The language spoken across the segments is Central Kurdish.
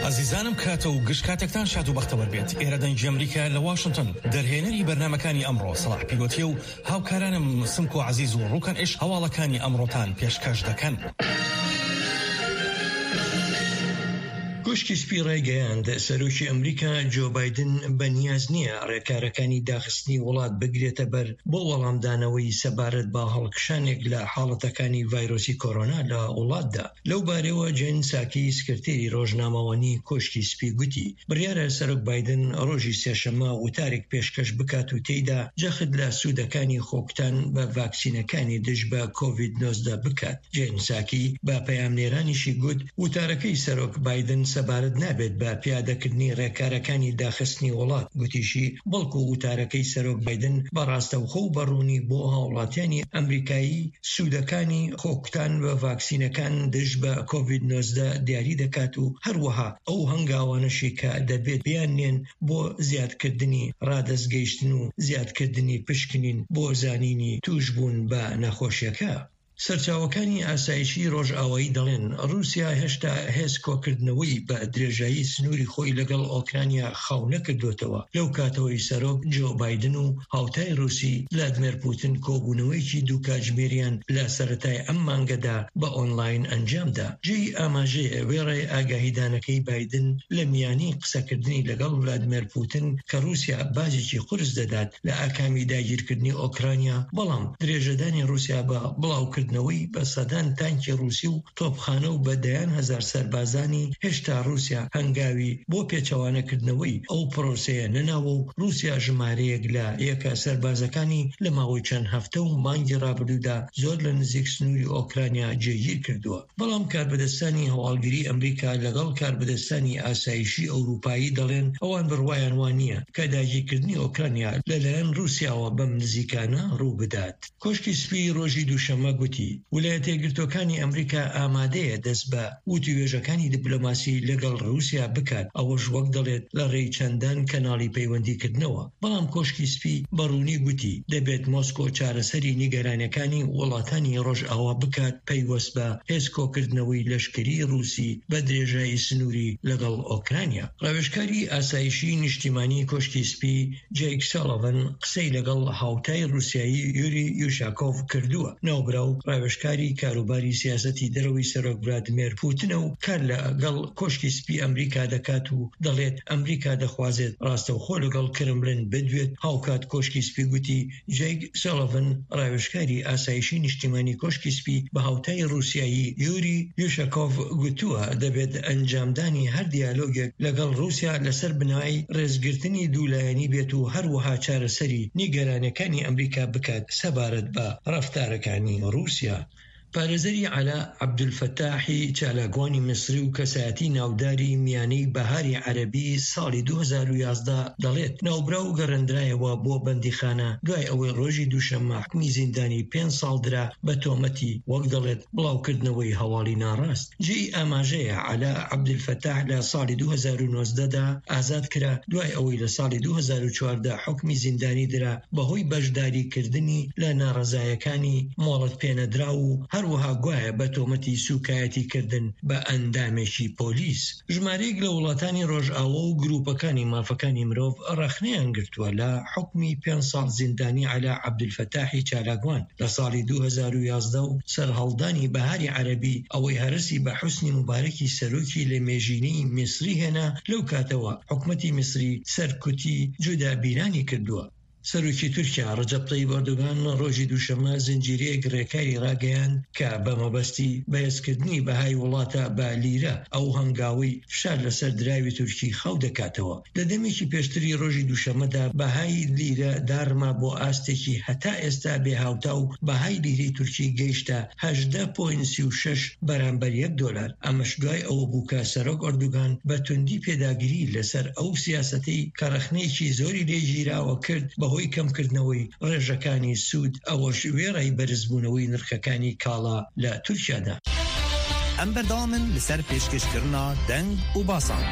عزیزانم کاتە و گشت کاتێکتان شاد و بەختەوەر بێت. ئێرە دەنگی ئەمریکا لە واشنگتن دەرهێنەری بەرنامەکانی ئەمڕۆ سەلاح پیلۆتی و هاوکارانم سمک و عزیز و ڕووکەن ئێش هەواڵەکانی ئەمڕۆتان پێشکەش دەکەن. کوشکی سپی ڕێگەیاند سەرۆکی ئەمریکا جۆ بایدن بەنیاز نییە ڕێکارەکانی داخستنی وڵات بگرێتە بەر بۆ وەڵامدانەوەی سەبارەت بە هەڵکشانێک لە حاڵەتەکانی ڤایرۆسی کۆرۆنا لە وڵاتدا. لەو بارەوە جێن ساکی سکرتێری ڕۆژنامەوانی کوشکی سپی گوتی بڕیارە سەرۆک بایدن ڕۆژی سێشەممە وتارێک پێشکەش بکات و تێیدا جەخت لە سوودەکانی خۆکتان بە ڤاکسینەکانی دژ بە کۆڤید-19 بکات. جێن ساکی بە پەیامنێرانیشی گوت وتارەکەی سەرۆک بایدن سەبارەت نابێت بە پیادەکردنی ڕێکارەکانی داخستنی وڵات. گوتیشی بەڵکو وتارەکەی سەرۆک بایدن بەڕاستەوخۆ و بەڕوونی بۆ هاوڵاتیانی ئەمریکایی سوودەکانی خۆکتان بە ڤاکسینەکان دژ بە کۆڤید-19 دیاری دەکات و هەروەها ئەو هەنگاوانەشی کە دەبێت بیانێن بۆ زیادکردنی ڕادەستگەیشتن و زیادکردنی پشکنین بۆ زانینی توشبوون بە نەخۆشیەکە. سەرچاوەکانی ئاسایشی ڕۆژئاوایی دەڵێن رووسیا هێشتا هێز کۆکردنەوەی بە درێژایی سنووری خۆی لەگەڵ ئۆکرانیا خاو نەکردوێتەوە. لەو کاتەوەی سەرۆک جۆ بایدن و هاوتای رووسی ڤلادیمیر پوتین کۆبوونەوەیکی دوو کاتژمێریان لە سەرەتای ئەم مانگەدا بە ئۆنلاین ئەنجامدا. جێی ئاماژەیە وێڕێ ئاگاهیدانەکەی بایدن لە میانی قسەکردنی لەگەڵ ڤلادیمیر پوتین کە رووسیا بازێکی قورس دەدات لە ئاکامی داگیرکردنی ئۆکرانیا، بەڵام درێژەدانی رووسیا بە بڵاوکردنەوەی بە سەدان تانکی رووسی و تۆپخانە و بەدەیان هەزار سەربازانی هێشتا رووسیا هەنگاوی بۆ پێچەوانەکردنەوەی ئەو پرۆسەیە نەناوە و رووسیا ژمارەیەک لە یەکە سەربازەکانی لە ماوەی چەند هەفتە و مانگی ڕابردوودا زۆر لە نزیک سنووری ئۆکرانیا جێگیر کردووە. بەڵام کاربەدەستانی هەواڵگیری ئەمریکا لەگەڵ کاربەدەستانی ئاسایشی ئەوروپایی دەڵێن ئەوان بڕوایان وان نییە کە داگیرکردنی ئۆکرانیا لەلایەن رووسیاوە بەم نزیکانە ڕوو بدات. کۆشکی سپی ڕۆژی دووشەممە گوتی ویلایەتە یەکگرتووەکانی ئەمریکا ئامادەیە دەست بە وتوێژەکانی دیپلۆماسی لەگەڵ رووسیا بکات، ئەوەش وەک دەڵێت لە ڕێی چەندان کەناڵی پەیوەندیکردنەوە. بەڵام کۆشکی سپی بەڕوونی گوتی دەبێت مۆسکۆ چارەسەری نیگەرانەکانی وڵاتانی ڕۆژئاوا بکات پەیوەست بە هێزکۆکردنەوەی لەشکری رووسی بە درێژایی سنووری لەگەڵ ئۆکرانیا. ڕاوێژکاری ئاسایشی نیشتیمانی کۆشکی سپی جەیک ساڵڤن قسەی لەگەڵ هاوتای رووسیایی یوری یوشاکۆڤ کردووە. ناوبراو ڕاوێژکاری کاروباری سیاسەتی دەرەوەی سەرۆک ڤلادیمیر پوتینە و کار لەگەڵ کۆشکی سپی ئەمریکا دەکات و دەڵێت ئەمریکا دەخوازێت ڕاستەوخۆ لەگەڵ کرملن بدوێت. هاوکات کۆشکی سپی گوتی جەیک ساڵڤن ڕاوێژکاری ئاسایشی نیشتیمانی کۆشکی سپی بە هاوتای رووسیایی یوری یوشاکۆڤ گوتووە دەبێت ئەنجامدانی هەر دیالۆگێک لەگەڵ رووسیا لەسەر بنای ڕێزگرتنی دوولایەنی بێت و هەروەها چارەسەری نیگەرانەکانی ئەمریکا بکات سەبارەت بە ڕەفتارەکانی رووسیا. پارێزەری عەلا عەبدولفەتاحی چالاکوانی میسری و کەسایەتی ناوداری میانەی بەهاری عەرەبی ساڵی 2011 دەڵێت ناوبراو گەڕاندرایەوە بۆ بەندیخانە دوای ئەوەی ڕۆژی دووشەممە حکمی زیندانی 5 ساڵ درا بە تۆمەتی وەک دەڵێت بڵاوکردنەوەی هەواڵی ناڕاست. جێی ئاماژەیە عەلا عەبدولفەتاح لە ساڵی 2019دا ئازاد کرا دوای ئەوەی لە ساڵی 2014 حکمی زیندانی درا بەهۆی بەشداریکردنی لە ناڕەزایەکانی مۆڵەت پێنەدرا و هەروەها گوایە بە تۆمەتی سوکایەتی کردن بە ئەندامێکی پۆلیس. ژمارەیەک لە وڵاتانی ڕۆژئاوا و گروپەکانی مافەکانی مرۆڤ ڕەخنەیان گرتووە لە حکمی 5 ساڵ زیندانی عەلا عەبدولفەتاحی چالاکوان لە ساڵی 2011 و سەرهەڵدانی بەهاری عەرەبی ئەوەی هەرسی بە حوسنی مبارەکی سەرۆکی لە مێژینەی میسری هێنا. لەو کاتەوە حکومەتی میسری سەرکوتی جودابیرانی کردووە. سەرۆکی تورکیا ڕەجەب تەیب ئەردۆغان ڕۆژی دووشەممە زنجیرەیەک ڕێکاری ڕاگەیاند کە بە مەبەستی بەهێزکردنی بەهای وڵاتە بە لیرە ئەو هەنگاوی فشار لەسەر دراوی تورکی خەو دەکاتەوە. لە دەمێکی پێشتری ڕۆژی دووشەممەدا بەهای لیرە دارما بۆ ئاستێکی هەتا ئێستا بێهاوتا و بەهای لیری تورکی گەیشتە 18.36 بەرامبەر $1. ئەمەش دوای ئەوە بوو کە سەرۆک ئەردۆغان بە توندی پێداگیری لەسەر ئەو سیاسەتەی کە ڕەخنەیەکی زۆری لێگیراوە کرد بەهۆی کەمکردنەوەی ڕێژەکانی سوود، ئەوەش وێڕای بەرزبوونەوەی نرخەکانی کاڵا لە تورکیادا. ئەم بەردەوامن لەسەر پێشکەشکردنا دەنگ و باسان.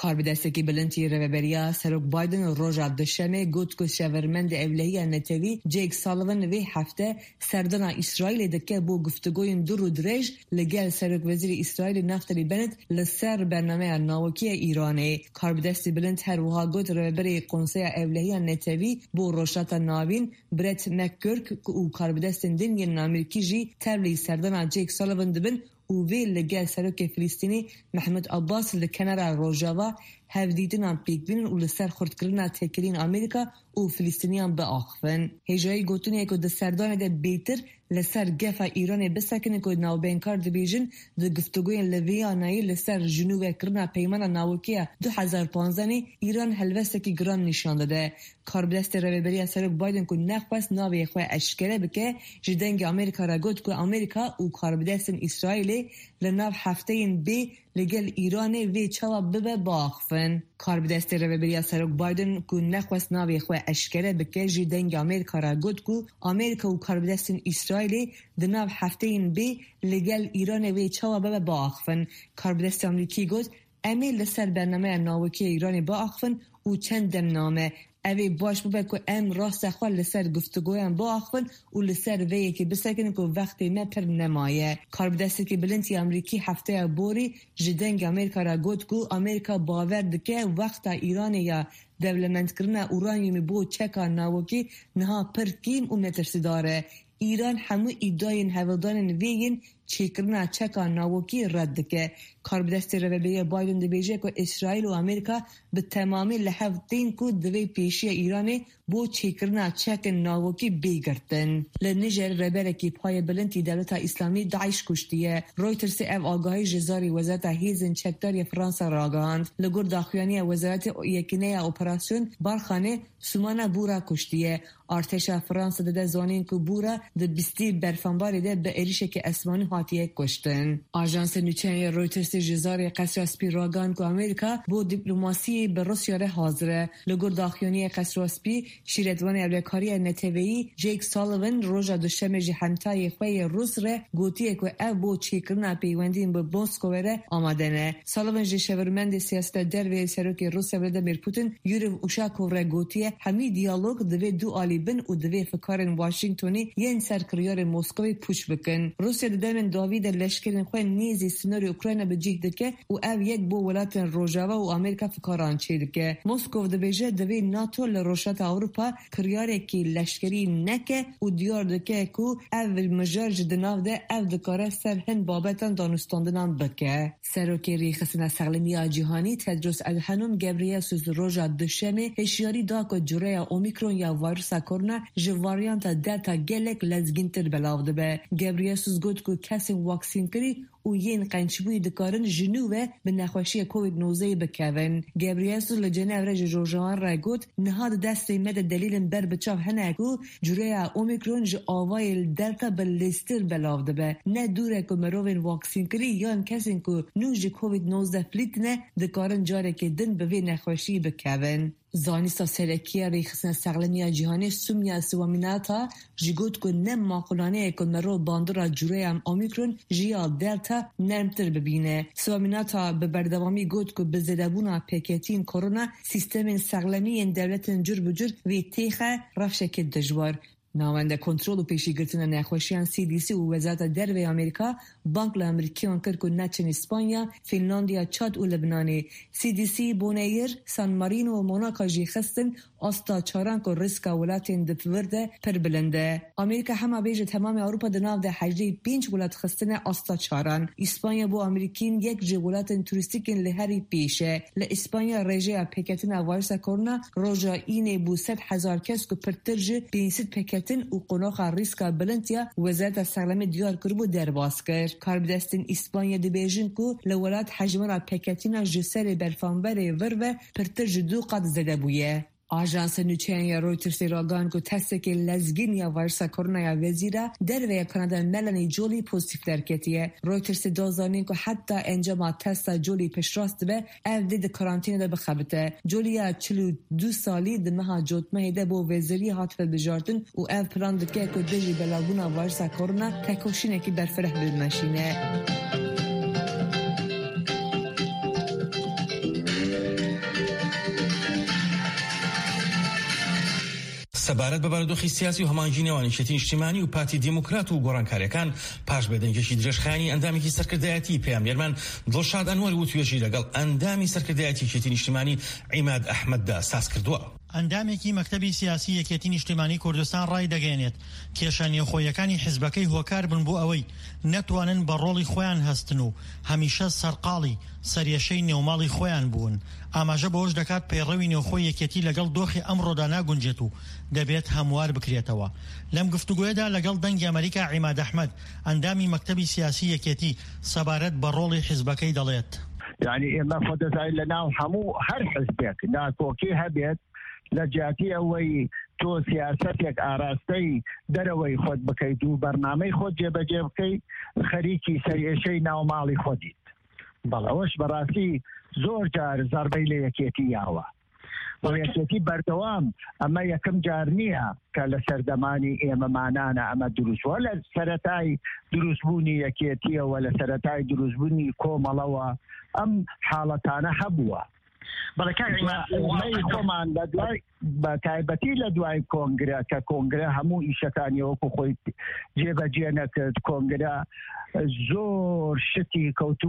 کاربدستکی بلندی رهبریا سروک بایدن روزا دوشنبه گفت که شورمند اولهی نتوی جیک سالیوان وی هفته سردان اسرائیل دکه بو گفتگوی دور و درج لگل سروک وزیر اسرائیل نفتالی بنت لسر برنامه ناوکی ایرانی. کاربدستی بلند هر وها گفت رهبری کنسول اولهی نتوی بو روشات ناوین برت مککرک و کاربدستن دنیا آمریکی جی تبلی سردان جیک سالیوان دبن و وی لگل سروک فلسطینی محمود عباس لکنار روجاوا هفدیدن پیکبین و لسر خردکرنا تکرین آمریکا و فلسطینیان به آخفن. هجایی گوتونی که دستردان ده بیتر لسر گفا ایران بسکنه که ناوبینکار دبیجن ده گفتگوی لویانایی لسر جنوب کرنا پیمان ناوکیه 2015 ایران هلوسته که گران نشان داده. کاربدست رهبری سروک بایدن که نخواست ناوی خواه اشکره بکه جدنگ آمریکا را گفت که آمریکا و کاربدست اسرائیل لناو هفته این بی لگل ایران وی چوا ببه باخفن. کاربدست رهبری سروک بایدن که نخواست ناوی خواه اشکره بکه جدنگ آمریکا را گفت که آمریکا و کاربدست اسرائیل دناو هفته این بی لگل ایران وی چوا ببه باخفن. کاربدست آمریکی گفت امی لسر برنامه ناوکی ایران باخفن و چند نامه اوی باش ببه که ام راست خواه لسر گفتگویم با آخفن و لسر ویه که بسکنه که وقتی ما پر نمایه. کاربدستی که بلندی امریکی هفته بوری جدنگ آمریکا را گفت که آمریکا باور دکه وقتا ایران یا دولمند کرنا اورانیومی بو چکا ناوکی نها پر کیم و مترسی داره. ایران همو ایداین هولدان ویین چیکرنا چکا ناوکی رد که. کاربدست رهبری بایدن دبیجه که اسرائیل و آمریکا به تمامی لحظتین که دوی پیشی ایران بو چیکرنا چک ناوکی بیگرتن. لنیجر رهبرکی پای بلندی دولت اسلامی داعش کشتیه. رویترز او آگاهی جزاری وزارت هیزن چکداری فرانسا راگاند. لگور داخویانی وزارت یکینه اپراسیون بارخانه سومانا بورا کشتیه. ارتش فرانسا ده زانین که بورا ده بیستی برفنباری ده به اریشه که اسمانی هاتیه کشتن. آژانس نوچنی رویترز جزاری قصر اسپی راگاند که امریکا بو دیپلماسی به روسیه ره حاضره. لگور داخویانی قصر اسپی شیردوان ابلکاری نتوی جیک سالیوان روزا دوشنبه جهنتای خوی روس ره گوتیه که او بو چیکرنا پیوندین به مسکو ره آمدنه. سالیوان جشورمند سیاست در و سروک روسیه ولادیمیر پوتین یوری اوشاکوف ره گوتیه همی دیالوگ دوی دو آلیبن و دوی فکرن واشنگتنی ین سرکریار مسکوی پوش بکن. روسیه دمن داوید لشکرین خوی نیزی سنوری اوکراین به جیک دکه و او یک بو ولات روجاوا و آمریکا فکران چید که مسکو دویجه دوی ناتو لروشات اروپا کریاره کی لشکری نکه و دیار دکه کو اول مجرج دناو ده او دکاره سر هن بابتان دانستاندنان بکه. سروکی ریخسن سقلمی جهانی تدرس ادهنوم گبریسوس روژا دوشنبه هشیاری دا که جوره اومیکرون یا ویروس کرونا جواریانت دلتا گلک لزگینتر بلاوده به. گبریسوس گفت که کسی واکسین کری و ین قنچبوی دکارن جنوبه به نخوشی کووید 19 بکوین. گابریاسوس لجنه رج جورجان را گفت نهاد دست مد دلیل بر بچاو هنگو جوره اومیکرون ج آوای دلتا بلستر بلاوده به. نه دوره که مروین واکسین کری یا کسی که نوج کووید 19 فلیتنه دکارن جاره که دن به نخوشی بکوین. زانیستا سرکیه ریخسن سقلمی جهانی سومیا سوامیناتا جگوت که نم ماقلانه که مرو باندرا جوره هم اومیکرون جیا دلتا نرمتر ببینه. سوامیناتا به بردوامی گوت که به زدبونا پیکتین کرونا سیستم سقلمی این دولت جر بجر وی تیخه رفشک دجوار. نامنده کنترل و پیشگیری نخوشیان CDC و وزارت درو آمریکا بانک امریکیان کرد که نچن اسپانیا، فنلاندیا، چاد و لبنان. CDC بونایر، سان مارینو و موناکا جی خستن استا چاران که ریسک ولات دفورده پر بلنده. آمریکا همه بیج تمام اروپا دناو ده حجری 5 ولات خستن استا چاران. اسپانیا بو آمریکین یک جولات توریستیکن لهری پیشه. ل اسپانیا رژه پیکتن وایرس کرونا روزا اینه بو 100,000 کس که پرترج 500 پیکتن و قناخ ریسک بلندیا وزارت سلامت دیار کربو درباس کرد. کاربدستین اسپانیا دبیجن که لولات حجمنا پیکتینا جسر برفانبر ورو پرترج 2 قد زده بویه. آژانس نوچنی رویترز راگان که تست لزگین یا ویروس کرونا یا وزیره در وی کانادا ملانی جولی پوزیتیو درکتیه. رویترز دازانین که حتی انجام تست جولی پیشرفت به اودید کارانتین ده بخبته. جولیا 42 سالی دمها جوتمه ده با وزیری هات بجارتن و او پلان دکه که دیجی بلاگونا ویروس کرونا تکوشینه که برفرح بالماشینه. سەبارەت بە بارودۆخی سیاسی و هەمانجی نێوانیشتی نیشتیمانی و پارتی دیموکرات و گۆڕانکاریەکان پاش بەدەنگێکی درێژخایانی ئەندامێکی سەرکردایەتی پەیامبەرمان دڵشاد ئەنوەری و توێژی لەگەڵ ئەندامی سەرکردایەتی یەکێتی نیشتیمانی عیماد ئەحمەددا ساز کردووە. ئەندامێکی مەکتەبی سیاسی یەکێتی نیشتیمانی کوردستان ڕای دەگەێنێت کێشە نێوخۆیەکانی حیزبەکەی هۆکار بن بۆ ئەوەی نەتوانن بە ڕۆڵی خۆیان هەستن و هەمیشە سەرقاڵی سەریەشەی نێوماڵی خۆیان بوون. ئاماژە بەوەش دەکات پەیڕەوی نێوخۆی یەکێتی لەگەڵ دۆخی ئەمڕۆدا ناگونجێت و دەبێت هەموار بکرێتەوە. لەم گفتوگوێدا لەگەڵ دەنگی ئەمریکا عیماد ئەحمەد ئەندامی مەکتەبی سیاسی یەکێتی سەبارەت بە ڕۆڵی حیزبەکەی دەڵێت. یعنی ئێمە خۆدەزای لەناو هەموو هەر حیزبێک ناکۆکی هەبێت لە جیاتی ئەوەی تۆ سیاسەتێک ئاراستەی دەرەوەی خۆت بکەیت و بەرنامەی خۆت جێبەجێ بکەیت خەریکی سەریێشەی ناوماڵی خۆدیت. بەڵێ ئەوەش بەڕاستی زۆر جار زەربەی لە یەکێتی یاوە. بۆ یەکێتی بەردەوام ئەمە یەکەم جار نییە کە لە سەردەمانی ئێمەمانانە ئەمە دروستوە لە سەرەتای دروستبوونی یەکێتیەوە لە سەرەتای دروستبوونی کۆمەڵەوە ئەم حاڵەتانە هەبووە. بەڵێ خۆمان لە دوای بە تایبەتی لە دوای کۆنگرە کە کۆنگرە هەموو ئیشەکانی وەکو خۆی جێبەجێ نەکرد کۆنگرە زۆر شتی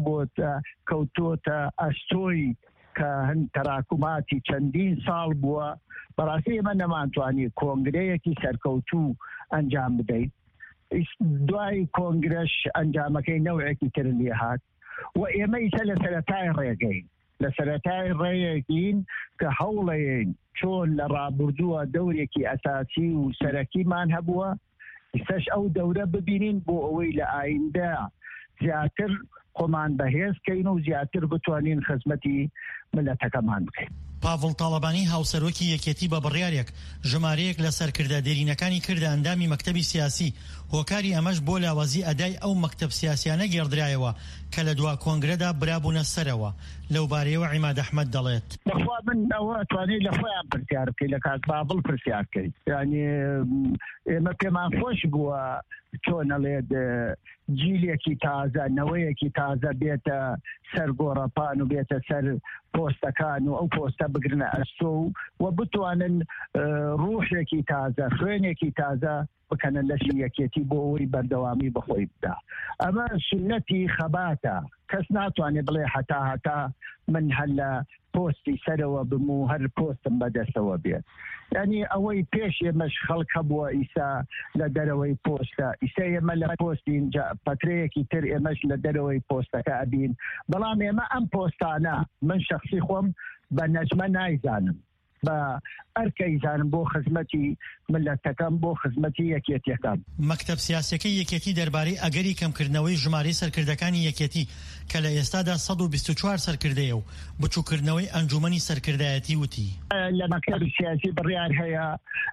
کەوتۆتە ئەستۆی کە هەن تەراکوماتی چەندین ساڵ بووە. بەڕاستی ئێمە نەمانتوانی کۆنگرەیەکی سەرکەوتوو ئەنجام بدەیت. دوای کۆنگرەش ئەنجامەکەی نەوعێکی تر لێ هات و ئێمە ئیسە لە سەرەتای ڕێگەین لە سەرەتای ڕێیەکین کە هەوڵەیەن چۆن لە ڕابردووە دەورێکی ئەساسی و سەرەکیمان هەبووە ئیسەش ئەو دەورە ببینین بۆ ئەوەی لە ئایندە زیاتر خۆمان بەهێزکەین و زیاتر بتوانین خزمەتی ملەتەکەمان بکەین. پاڤڵ تاڵەبانی هاوسەرۆکی یەکێتی بە بڕیارێک ژمارەیەک لە سەرکردە دێرینەکانی کردە ئەندامی مەکتەبی سیاسی هۆکاری ئەمەش بۆ لاوازی ئەدای ئەو مەکتەب سیاسیانە گێڕدرایەوە کە لە دوا کۆنگرەدا برابوونە سەرەوە. لەو بارەیەوە عیماد ئەحمەد دەڵێت بەخوا من ئەوە توانێت لە خۆیان پرسیار بکەیت لە کات پاڤڵ پرسیار بکەیت. یعنی ئێمە پێمان خۆش بووە چۆن ئەڵێت جیلێکی تازە نەوەیەکی تازە بێتە سەر گۆڕەپان و بێتە سەر پۆستەکان و ئەو پۆستە بگرنە ئەستۆ و بتوانن ڕوحێکی تازە خوێنێکی تازە بکەنە لەشی یەکێتی بۆ ئەوەی بەردەوامی بەخۆی بدا. ئەمە سنەتی خەباتە کەس ناتوانێت بڵێ هەتا من هەر لە پۆستی سەرەوە بم و هەر پۆستم بەدەستەوە بێت. یعنی ئەوەی پێش ئێمەش خەڵک هەبووە ئیسا لە دەرەوەی پۆستە ئیسا ئێمە لە پۆستی پەترەیەکی تر ئێمەش لە دەرەوەی پۆستەکە ئەبین. بەڵام ئێمە ئەم پۆستانە من شخصی خۆم بە نەجمە نایزانم بە ئەرکەی زانم بۆ خزمەتی ملەتەکەم بۆ خزمەتی یەکێتیەکەم. مەکتەب سیاسەکەی یەکێتی دەربارەی ئەگەری کەمکردنەوەی ژمارەی سەرکردەکانی یەکێتی کە لە ئێستادا 124 سەرکردەیە و بچووکردنەوەی ئەنجومەنی سەرکردایەتی وتی لە مەکتەبی سیاسی بڕیار هەیە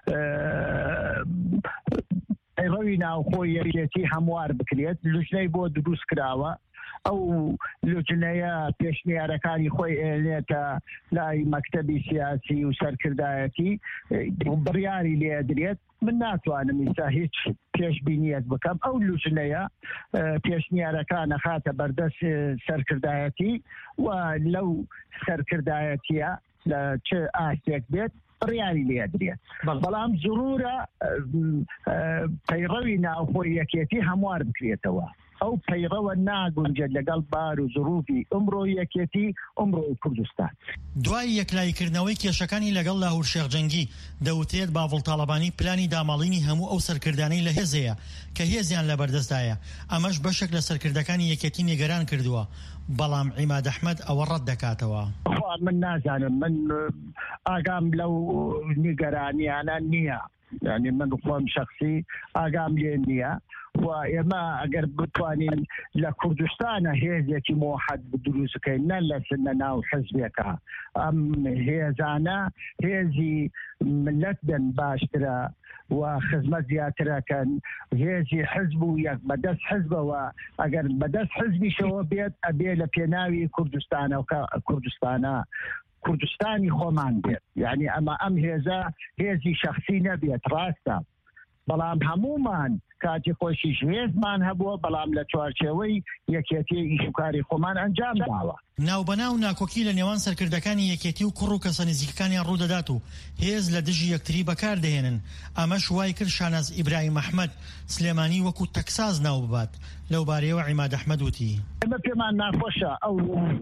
پەیڕەوی ناوخۆی یەکێتی هەموار بکرێت. لوژنەی بۆ دروست کراوە ئەو لوجنەیە پێشنیارەکانی خۆی ئێنێتە لای مەکتەبی سیاسی و سەرکردایەتی بڕیاری لێدرێت. من ناتوانم ئیستا هیچ پێشبینیەک بکەم. ئەو لوجنەیە پێشنیارەکانە خاتە بەردەست سەرکردایەتی و لەو سەرکردایەتیە لە چه ئاستێک بێت بڕیاری لێدرێت. بەڵام زرورە پەیڕەوی ناوخۆی یەکێتی هەموار بکرێتەوە. ئەو پەیڕەوە ناگونجێت لەگەڵ بار و زروفی ئەمڕۆ یەکێتی ئەمڕۆی کوردستان. دوای یەکلایکردنەوەی کێشەکانی لەگەڵ لاهور شێخجەنگی دەوتێت باڤڵ تاڵەبانی پلانی دامەڵینی هەموو ئەو سەرکردانەی لە هێزەیە کە هێزیان لە بەردەستدایە. ئەمەش بەشێک لە سەرکردەکانی یەکێتی نیگەران کردووە. بەڵام عیماد ئەحمەد ئەوە ڕەت دەکاتەوە. من نازانم، من ئاگام لەو نیگەرانیانە نییە. یعنی من خۆم شخصی ئاگام لێ نییە و ئێمە ئەگەر بتوانین لە کوردستانە هێزێکی مۆحەد دروست بکەین نە لە سنە ناو حزبێکە. ئەم هێزانە هێزی ملت بن باشترە و خزمەت زیاترەکەن. هێزی حزب و یەک بەدەست حزبەوە ئەگەر بەدەست حزبیشەوە بێت ئەبێ لە پێناوی کوردستانە و کوردستانە کوردستانی خۆمان بێت. یعنی ئەمە ئەم هێزە هێزی شخصی نەبێت. ڕاستە بەڵام هەمومان کاتی خۆشیش هێزمان هەبووە بەڵام لە چوارچێوەی یەکێتی ئیشوکاری خۆمان ئەنجام داوە. ناوبەناو ناکۆکی لە نێوان سەرکردەکانی یەکێتی و کوڕ و کەسە نزیکەکانیان ڕوودەدات و هێز لە دژی یەکتری بەکاردەهێنن. ئەمەش وای کرد شاناز ئیبراهیم ئەحمەد سلێمانی وەکو تەکساز ناو ببات. لەو بارەیەوە عیماد ئەحمەد وتی ئەمە پێمان ناخۆشە ئەو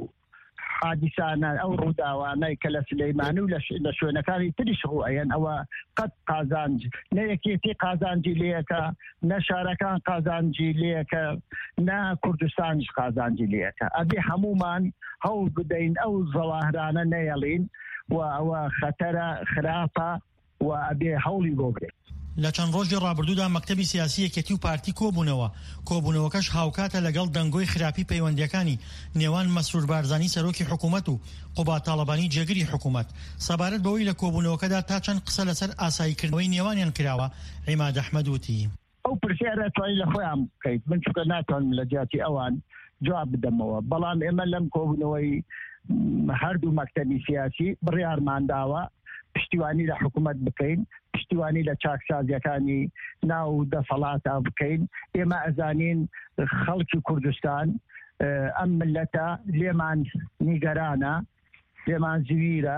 حادیسانە ئەو ڕووداوانەی کە لە سلەیمانی و لە شوێنەکانی تریش ڕوئەیەن ئەوە قەت قازانج نە یەکێتی قازانجی لێەکە نە شارەکان قازانجی لێەکە نە کوردستانیش قازانجی لێەکە ئەبێ هەمومان هەوڵ بدەین ئەو زەواهرانە نەیەڵین و ئەوە خەتەرە خراپە و ئەبێ هەوڵی بۆ بێت. لە چەند ڕۆژی ڕابردوودا مەکتەبی سیاسی یەکێتی و پارتی کۆبوونەوەکەش هاوکاتە لەگەڵ دەنگۆی خراپی پەیوەندیەکانی نێوان مەسرور بارزانی سەرۆکی حکوومەت و قوبا تاڵەبانی جێگری حکوومەت. سەبارەت بەوەی لە کۆبوونەوەکەدا تا چەند قسە لەسەر ئاساییکردنەوەی نێوانیان کراوە عیماد ئەحمەد وتی ئەو پرسیارە توانی لە خۆیان بکەیت من چونکە ناتوانم لە جیاتی ئەوان جواب بدەمەوە بەڵام ئێمە لەم کۆبوونەوەی هەردوو مەکتەبی سیاسی بڕیارمان داوە پشتیوانی لە حکوومەت بکەین پشتیوانی لە چاکسازیەکانی ناو دەسەڵاتە بکەین. ئێمە ئەزانین خەڵکی کوردستان ئەم ملەتە لێمان نیگەرانە لێمان زویرە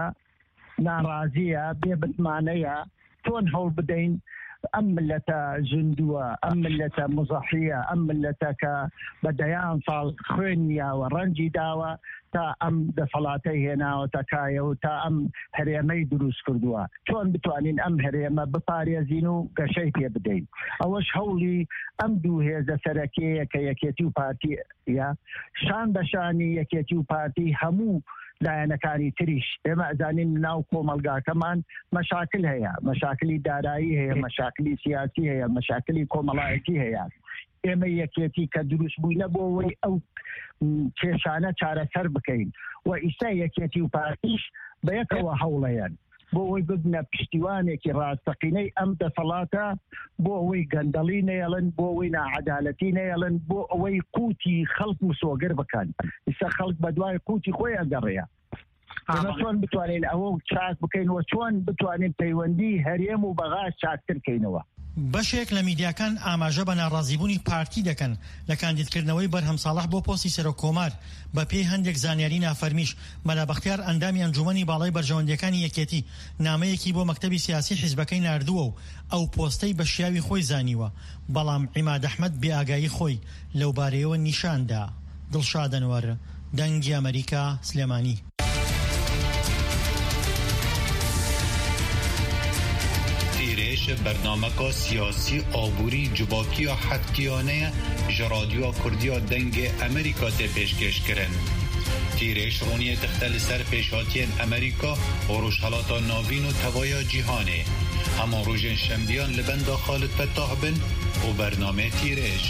ناڕازیە بێبتمانەیە تۆن هەوڵ بدەین ئەم ملەتە زندووە ئەم ملەتە مزەحیە ئەم ملەتە کە بە دەیان ساڵ خوێنیاوە ڕەنجی داوە تا ئەم دەسەڵاتەی هێناوە تەکایە و تا ئەم هەرێمەی دروست کردووە چۆن بتوانین ئەم هەرێمە بپارێزین و گەشەی پێ بدەین. ئەوەش هەوڵی ئەم دوو هێزە سەرەکیەیە کە یەکێتی و پارتیە شان بەشانی یەکێتی و پارتی هەموو لایەنەکانی تریش ئێمە ئەزانین ناو کۆمەلگاکەمان مەشاکل هەیە مەشاکلی دارایی هەیە مەشاکلی سیاسی هەیە مەشاکلی کۆمەڵایەتی هەیە. ئێمە یەکێتی کە دروست بووینە بۆەوەی ئەو کێشانە چارەسەر بکەین و ئیستا یەکێتی و پارتیش بە یەکەوە هەوڵەیەن بۆ ئەوەی ببنە پشتیوانێکی ڕاستەقینەی ئەم دەسەڵاتە بۆ ئەوەی گەندەڵی نەیەڵن بۆ ئەوەی ناعەدالەتی نەیەڵن بۆ ئەوەی قوتی خەڵک مسۆگر بکەن. ئیستا خەڵک بە دوای قوتی خۆی ئەگەڕێە. ئەمە چۆن بتوانین ئەوە چاک بکەینەوە چۆن بتوانین پەیوەندی هەرێم و بەغاش چاکتر بکەینەوە. بەشێک لە میدیاکان ئاماژە بە ناڕازیبوونی پارتی دەکەن لە کاندیدکردنەوەی بەرهەم ساڵح بۆ پۆستی سەرۆک کۆمار بە پێی هەندێک زانیاری نافەرمیش. مەلا بەختیار ئەندامی ئەنجومەنی باڵای بەرژەوەندەکانی یەکێتی نامەیەکی بۆ مەکتەبی سیاسی حیزبەکەی ناردووە و ئەو پۆستەی بە شیاوی خۆی زانیوە بەڵام عیماد ئەحمەد بێئاگایی خۆی لەو بارەیەوە نیشاندا. دڵشاد ئەنوەر دەنگی ئەمریکا سلێمانی. برنامه سیاسی آبوری جباکی و حدکیانه جرادیو کردیا دنگ امریکا ده پیشکش کرن. تیرش رونی تختل سر پیشاتین امریکا و روشحالاتا ناوین و توایا جیهانه. اما روژن شنبیان لبند خالد فتاح بن و برنامه تیرش.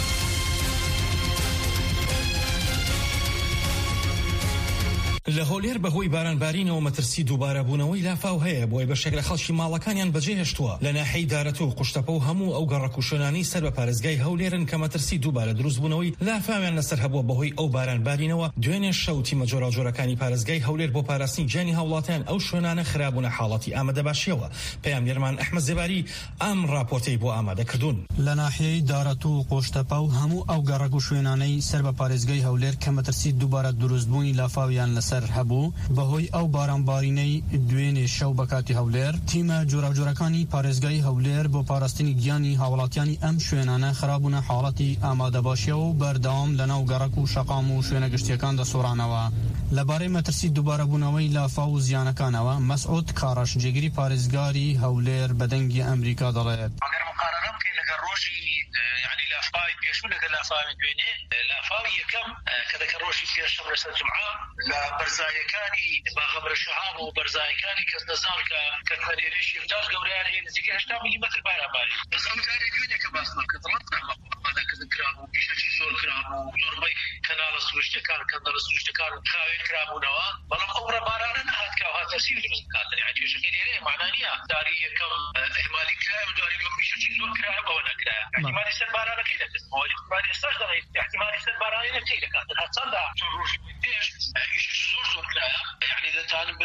لە هۆلێر بەهۆی بارانبارینەوە مەترسی دووبارەبوونەوەی لافاو هەیە بۆی بەشێک لە خەڵکی ماڵەکانیان بەجێهێشتووە لە ناحەی دارەتە و قوشتەپە و هەموو ئەو گەڕەکوشێنانەی سەر بە پارێزگای هەولێرن کە مەترسی دووبارە دروستبوونەوەی لافاویان لەسەر هەبووە بەهۆی ئەو بارانبارینەوە. دوێنێ شەو تیمە جۆراوجۆرەکانی پارێزگای هەولێر بۆ پاراستنی گیانی هاوڵاتیان ئەو شوێنانە خراببوونە حاڵەتی ئامادەباشیەوە. پەیامبەرمان ئەحمەد زێباری ئەم راپۆرتەی بۆ ئامادەکردوون. لە ناحیەی دارەتە و قوشتەپە و هەموو ئەو گەڕەکوشێنانەی سەر بە پارێزگای هەولێر کە مەترسی دووبارە دروستبوونی لافاویان لەسەر هەبوو بەهۆی ئەو بارانبارینەی دوێنێ شەو بەکاتی هەولێر تیمە جۆراوجۆرەکانی پارێزگای هەولێر بۆ پاراستنی گیانی هاوڵاتیانی ئەم شوێنانە خراببوونە حاڵەتی ئامادەباشیەوە و بەردەوام لەناو گەڕەک و شەقام و شوێنە گشتیەکان دەسۆڕانەوە. لەبارەی مەترسی دووبارەبوونەوەی لافاو و زیانەکانەوە مەسعود کاڕەش جێگیری پارێزگاری هەولێر بە دەنگی ئەمریکا دەڵێت لافاوی پێشوو لەگە لافاوی دوێنێ لافاوی یەکەم کە دەکە ڕۆژی سێشەم لەسەر جومعە لە بەرزایەکانی باغەبرە شەهاب و بەرزایەکانی کەس نەزان کە کەنەرێشی داش گەورەیان هەیە نزیکە 80 میلیمەتر بارانباری ئەم جارێ دوێنێکە باسمان کرد ڕاستەکردن کرابوو پیشەکی زۆر کرابوو زۆربەی کەناڵە سروشتەکان کەندەڵە سروشتەکان خاوێن کرابوونەوە بەڵام ئەو ڕەبارانە نەهات کەوا تەسیر دروست بکاتن یعنی کێشەکەی لێرەیە معنی نییە داری یەکەم ئێحمالی کرایە و داری دووەم پیشەکی زۆر کرایە بەوە نەکرایە احتیمالی سەر بارانەکەی دەکرد مالی ئێستاش دەڵێت احتیمالی سەر بارانی نەکەی دەکاتن هەچەندە چۆن ڕۆژی پێش ئیشەکی زۆر کرایە یعنی دەتوانن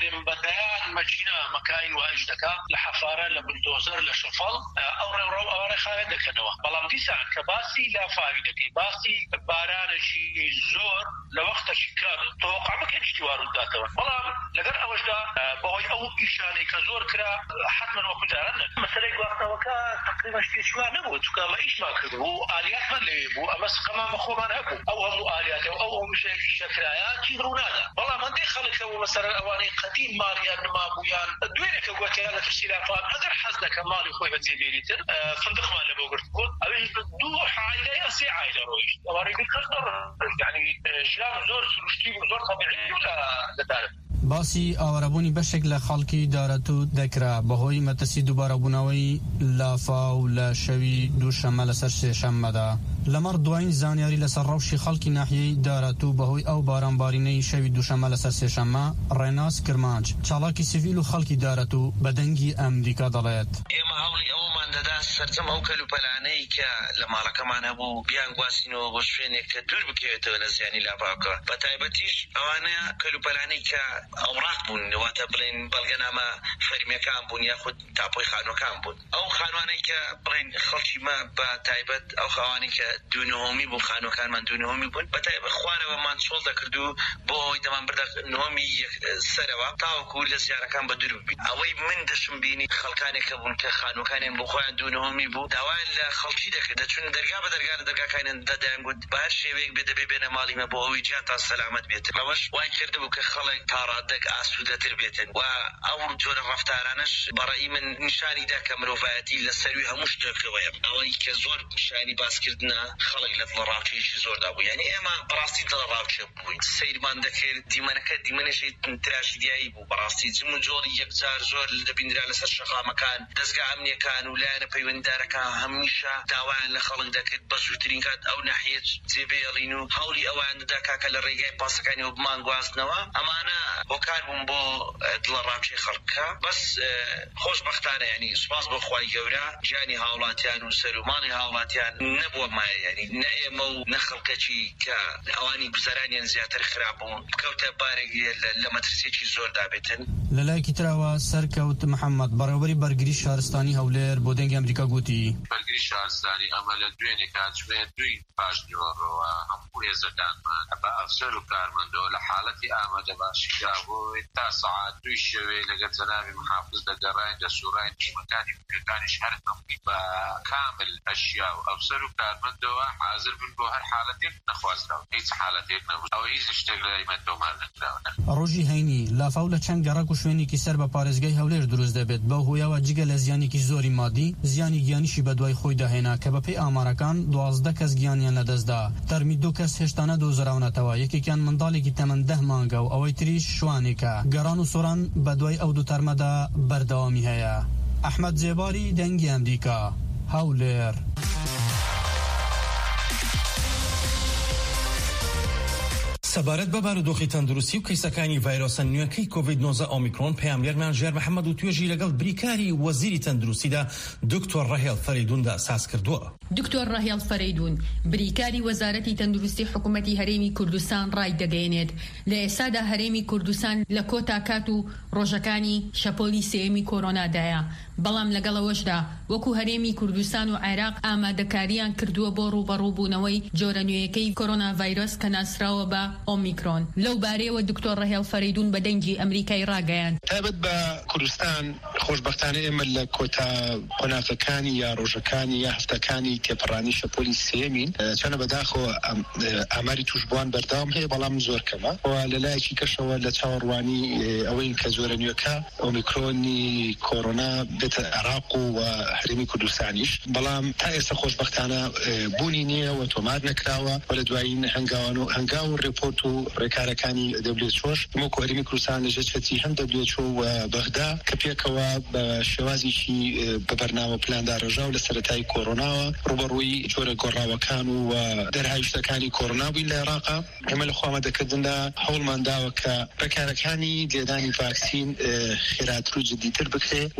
بریم بەدایان مەچینە مەکاین و ئەژدەکە لە حەفارە لە بلدۆزەر لە شەفەڵ ئەو ڕێوڕەو ئەوانە خاوێن دەکەنەوە. بەڵام دیسان کە باسی لافاوی دەکەی باسی بارانێکی زۆر لە وەختێکی کە تەوەقع بکەین شتی وا ڕووداتەوە. بەڵام لەگەر ئەوەشدا بەهۆی ئەو ئیشانەی کە زۆر کرا حتمەن وەکو جاران مەسەلەی گواستنەوەکە تقریبا شتێکمان نەبوو چونکە ئەمە ئیشمان کردبوو ئالیاتمان لەوێ بوو ئەمە سقەمان بە خۆمان هەبوو ئەو هەموو ئالیات و ئەو شتێکی شەکرایە چی ڕوونادا. بەڵام هەندێک خەڵکەوە مەسەرەن ئەوانەی قەدیم ماڵیان نمابوویان دوێنێکە گوتیان لە ترسی لافان ئەگەر حەز دەکەن ماڵی خۆی بەجێبێریتر فندقمان لەبۆ گرت بوون ئەوەی دوو عائلە یا سێ عائلە ڕۆیشت ئەوانەی کەس یعنی ژیان زۆر سروشتی و زۆر طبیعی و لە دارم. باسی ئاوارەبوونی بەشێک لە خەڵکی دارەتوو دەکرا بەهۆی مەترسی دووبارەبوونەوەی لافاو لە شەوی دووشەممە لەسەر سێشەممەدا. لەمەڕ دوایین زانیاری لەسەر ڕەوشی خەڵکی ناحیەی دارەتوو بەهۆی ئەو بارانبارینەی شەوی دووشەممە لەسەر سێشەممە ڕێناس کرمانج چاڵاکی سیڤیل و خەڵکی دارەتوو بە دەنگی ئەمریکا دەڵێت ئێمە هەوڵی ئەومان دەدا سەرجەم ئەو کەلوپەلانەی کە لە ماڵەکەمان هەبوو بیان گواستینەوە بۆ شوێنێک کە دوور بکەوێتەوە لە زیانی لافاوەکە بە تایبەتیش ئەوانە کەلوپەلانەی کە ئەوڕاق بوون واتە بڵێن بەڵگەنامە فەرمیەکان بوون یاخود تاپۆی خانوەکان بوون ئەو خانوانەی کە بڵێن خەڵکی مە بە تایبەت ئەو خاوانی کە دوونەهۆمی بوون خانوەکانمان دوونەهۆمی بوون بە تایبەت خوارەوەمان چۆڵ دەکردو بۆ ئەوەی دەمان بردە نهۆمی سەرەوە تاوەکو لە زیارەکان بە دوور ببین. ئەوەی من دەشم بینی خەڵکانێکە بوون کە خانوەکانیان بۆ خۆیان دوونەهۆمی بوو داوای لە خەڵکی دەکرد دەچون دەرگا بە دەرگانە دەرگاکانیان دەدایان گوت بە هەر شێوەیەک بێ دەبێ بێنە ماڵیمە بۆ ئەوەی جیانتان سەلامەت بێتن. ئەوەش وای کردبوو کە خەڵک تا ڕادەک ئاسوودەتر بێتن و ئەو جۆرە ڕەفتارانەش بەڕێی من نیشانیدا کە مرۆڤایەتی لە سەروی هەموو شتێکەوەیە ئەوەی کە زۆر شانی باسکردنە خەڵک لە دڵ ڕاوچێکی زۆردا بوو. یعنی ئێمە بەڕاستی دڵ ڕاوچێ بووین سەیرمان دەکرد دیمەنەکە دیمەنێکی تراژیدیایی بوو بەڕاستی جم و جۆڵی یەکجار زۆر دەبیندرا لەسەر شەقامەکان دەستگا ئەمنیەکان و لایەنە پەیوەندیدارەکان هەمیشە داوایان لە خەڵک دەکرد بە زووترین کات ئەو ناحیە جێبێڵین و هەوڵی ئەوان دەدا کاکە لە ڕێگای پاسەکانیەوە بمان گواستنەوە ئەمانە هۆکار بوون بۆ دڵ ڕاوچەی خەڵکە بەس خۆشبەختانە ینی سوپاس بۆ خوای گەورە گیانی هاوڵاتیان و سەر و ماڵی هاوڵاتیان نەبووە مایە ینی نە ئێمە و نە خەڵکەکی کە ئەوانی گوزەرانیان زیاتر خراپبوون بکەوتە بارێک لە مەترسێکی زۆر دابێتن. لەلایەکی تراوە سەرکەوت محەممەد بەڕێوەبەری بەرگری شارستانی هەولێر بۆ دەنگی ئەمریکا گوتی بەرگری شارستانی ئەمە لە دوێنێ کاتژمێر دوی پاش نیوەڕۆوە هەموو هێزەکانمان بە ئەفسەر و کارمەندەوە لە حاڵەتی ئامادە باشیدا بۆی تا سەعات دوی شەوێ لەگەڵ جەنابی محافظ دەگەڕاین دەسوڕاین نیشتەکانی بکردانیش هەر هەمووی بە کامل ئەشیا و ئەفسەر و کارمەندەوە حاضر بن بۆ هەر حاڵەتێک نەخواستەوە هیچ حاڵەتێک نەبوو ئەوە هیچ شتێک لە ئێمە تۆمار نەکراوە. ڕۆژی هەینی لافاو لە چەند گەڕەک و شوێنێکی سەر بە پارێزگای هەولێر دروست دەبێت بەو هۆیەوە جگە لە زیانێکی زۆری مادی زیانی گیانیشی بە دوای خۆی داهێنا کە بەپێی ئامارەکان 12 کەس گیانیان لەدەستدا تەرمی 2 کەس هێشتانە دۆزراونەتەوە یەکێکیان منداڵێکی تەمەن 10 مانگە و ئەوەی تریش شوانێکە گەڕان و سۆران بە دوای ئەو دوو تەرمەدا بەردەوامی هەیە. ئەحمەد جێباری دەنگی ئەمریکا هەولێر. سەبارەت بە بارودۆخی تەندروستی و کەیسەکانی ڤایرۆسە نوێەکەی کۆڤید-19 ئۆمیکرۆن پەیامبەرمان ژێر محەممەد و توێژی لەگەڵ بریکاری وەزیری تەندروستیدا دکتۆر ڕەهێڵ فەریدوندا ساز کردووە. دکتۆر ڕەهێڵ فەریدون بریکاری وەزارەتی تەندروستی حکوومەتی هەرێمی کوردستان ڕای دەگەێنێت لە ئێستادا هەرێمی کوردستان لە کۆتا کات و ڕۆژەکانی شەپۆلی سێمی کۆرۆنادایە بەڵام لەگەڵەوەشدا وەکو هەرێمی کوردستان و عێراق ئامادەکاریان کردووە بۆ ڕوبەڕووبوونەوەی جۆرە نوێیەکەی کۆرۆنا ڤایرۆس کە ناسراوە بە ئۆمیکرۆن. لەو بارەیەوە دکتۆر ڕەهێڵ فەریدون بە دەنگی ئەمریکای ڕاگەیاند. تایبەت بە کوردستان خۆشبەختانە ئێمە لە کۆتا قۆناغەکانی یا ڕۆژەکانی یا هەفتەکانی تێپەڕانی شەپۆلی سێمین چەنە بەداخەوە ئاماری توشبووان بەردەوام هەیە بەڵام زۆر کەمە و لەلایەکی کەشەوە لە چاوەڕوانی ئەوەی کە جۆرە نوێەکە ئۆمیکرۆنی کۆرۆنا بێتە عێراق و هەرێمی کوردستانیش بەڵام تا ئێستا خۆشبەختانە بوونی نییە و تۆمار نەکراوە و لە دوایین هەنگاو و ڕێپۆرت و ڕێکارەکانی WHO وەکو هەرێمی کوردستان لەژێر چەتی هەم WHO و بەغدا کە پێکەوە بە شێوازێکی بە بەرنامە پلاندا ڕێژاو لە سەرەتای کۆرۆناوە ڕوبەڕووی جۆرە گۆڕاوەکان و دەرهای شتەکانی کۆرۆنا بووین لە عێراقا ئێمە لە خۆمەدەکردندا هەوڵمان داوە کە ڕێکارەکانی لێدانی ڤاکسین خێراتر و جدیتر بکرێ و بە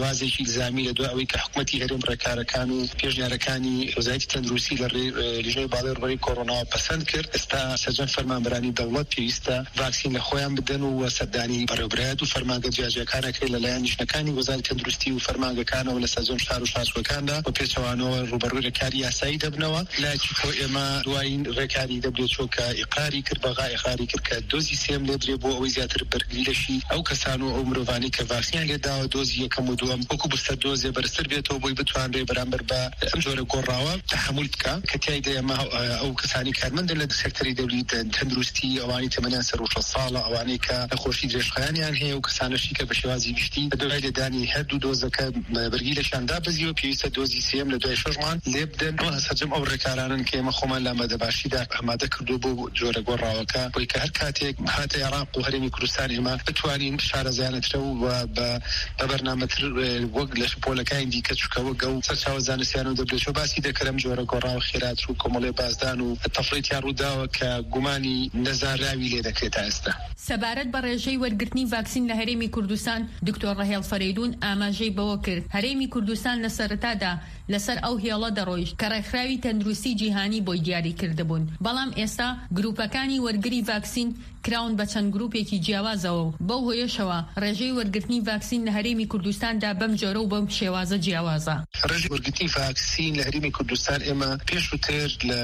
شێوازێکی الزامی لە دوای ئەوەی کە حکوومەتی هەرێم ڕێکارەکان و پێشنیارەکانی وەزارەتی تەندروستی لە لیژنەی باڵای ڕووبەری کۆڕۆنا پەسەند کرد. ئێستا سەرجەم فەرمانبەرانی دەوڵەت پێویستە ڤاکسین لە خۆیان بدەن و سەردانی بەڕێوەبرایەت و فەرمانگە جیاجیەکانەکەی لەلایەن نیشتەکانی وەزارەتی تەندروستی و فەرمانگەکانەوە لە سەرجەم شار و شارچوەکاندا و پێچەوانەوە ڕوبەڕووی ڕێکاری یاسایی دەبنەوە. لایەکی خۆ ئێمە دوایین ڕێکاری WHO کە ئیقراری کرد بەغا ئیقراری کرد کە دۆزی سێم لێ درێ بۆ ئەوەی زیاتر بەرگری لەشی ئەو کەسان و ئەو مرۆڤانی کە ڤاکسینیان لێداوە دۆزی یەکەم و دووەم وەکو بوستەر دۆزێ بەرزتر بێتەوە بۆی بتوانرێ بەرامبەر بە ئەم جۆرە گۆڕاوە تەحمل بکە کە تیایدا ئێمە ئەو کەسانی کارمەندە لە سێکتەری دەوری تەندروستی ئەوانی تەمەنیان سەر و 60 ساڵە ئەوانەی کە نەخۆشی درێژخایانیان هەیە و کەسانەشی کە بە شێوازی گشتی بە دوای لێدانی هەردوو دۆزەکە بەرگری لەشیان دابەزیوە پێویستە دۆزی سێم لە دوای 6 مانگ لێ بدەن. سەرجەم ئەو ڕێکارانن کە ئێمە خۆمان لە ئامادەباشیدا ئامادە کردو بۆ جۆرە گۆڕاوەکە بۆی کە هەر کاتێک هاتە عێراق و هەرێمی کوردستان ئێمە بتوانین شارەزایانەترە و بە بەرنامەتر وەک لە پۆلەکانی دیکە چووکەوە گە و سەرچاوە زانستیان و WHO باسی دەکەم جۆرە گۆڕاوە خێرات و کۆمەڵێ بازدان و تەفڕێتیان ڕووداوە کە گومانی نەزانراوی لێ دەکرێت ئێستا. سەبارەت بە ڕێژەی وەرگرتنی ڤاکسین لە هەرێمی کوردستان دکتۆر ڕەهێڵ فەرەیدون ئاماژەی بەوە کرد هەرێمی کوردستان لە سەرەتادا لەسەر ئەو هێڵە دەڕۆیشت کە ڕێکخراوی تەندروستی جیهانی بۆی دیاری کردبوون، بەڵام ئێستا گروپەکانی وەرگری ڤاکسین کراون بە چەند گروپێکی جیاوازەوە و بەو هۆیەشەوە ڕێژەی وەرگرتنی ڤاکسین لە هەرێمی کوردستاندا بەم جۆرە و بەم شێوازە جیاوازە. ڕێژەی وەرگرتنی ڤاکسین لە هەرێمی کوردستان ئێمە پێشووتر لە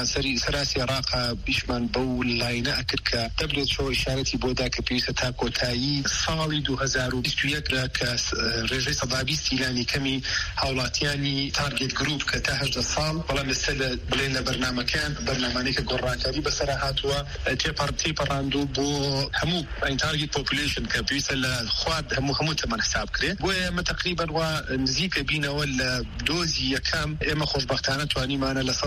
سەراسی عێراقا بیشمان بەو لاینە ئەکرد کە WHO ئیشارەتی بۆدا کە پێویستە تا کۆتایی ساڵی 2021 کە ڕێژەی 120 ئیلانی کەمی هاوڵاتیانی تارگێت گروپ کە تا 18 ساڵ بەڵام لەسەر بڵێن لە بەرنامانەی کە گۆڕانکاری بەسەر هاتووە تێپەڕاندوو بۆ هەموو ئەین تارگێت پۆپولیشن کە پێویستە لە خوارد هەموو تەمەن حساب کرێت. بۆیە ئێمە تقریبەن وا نزیکە بینەوە لە دۆزی یەکەم ئێمە خۆشبەختانە توانیمانە لە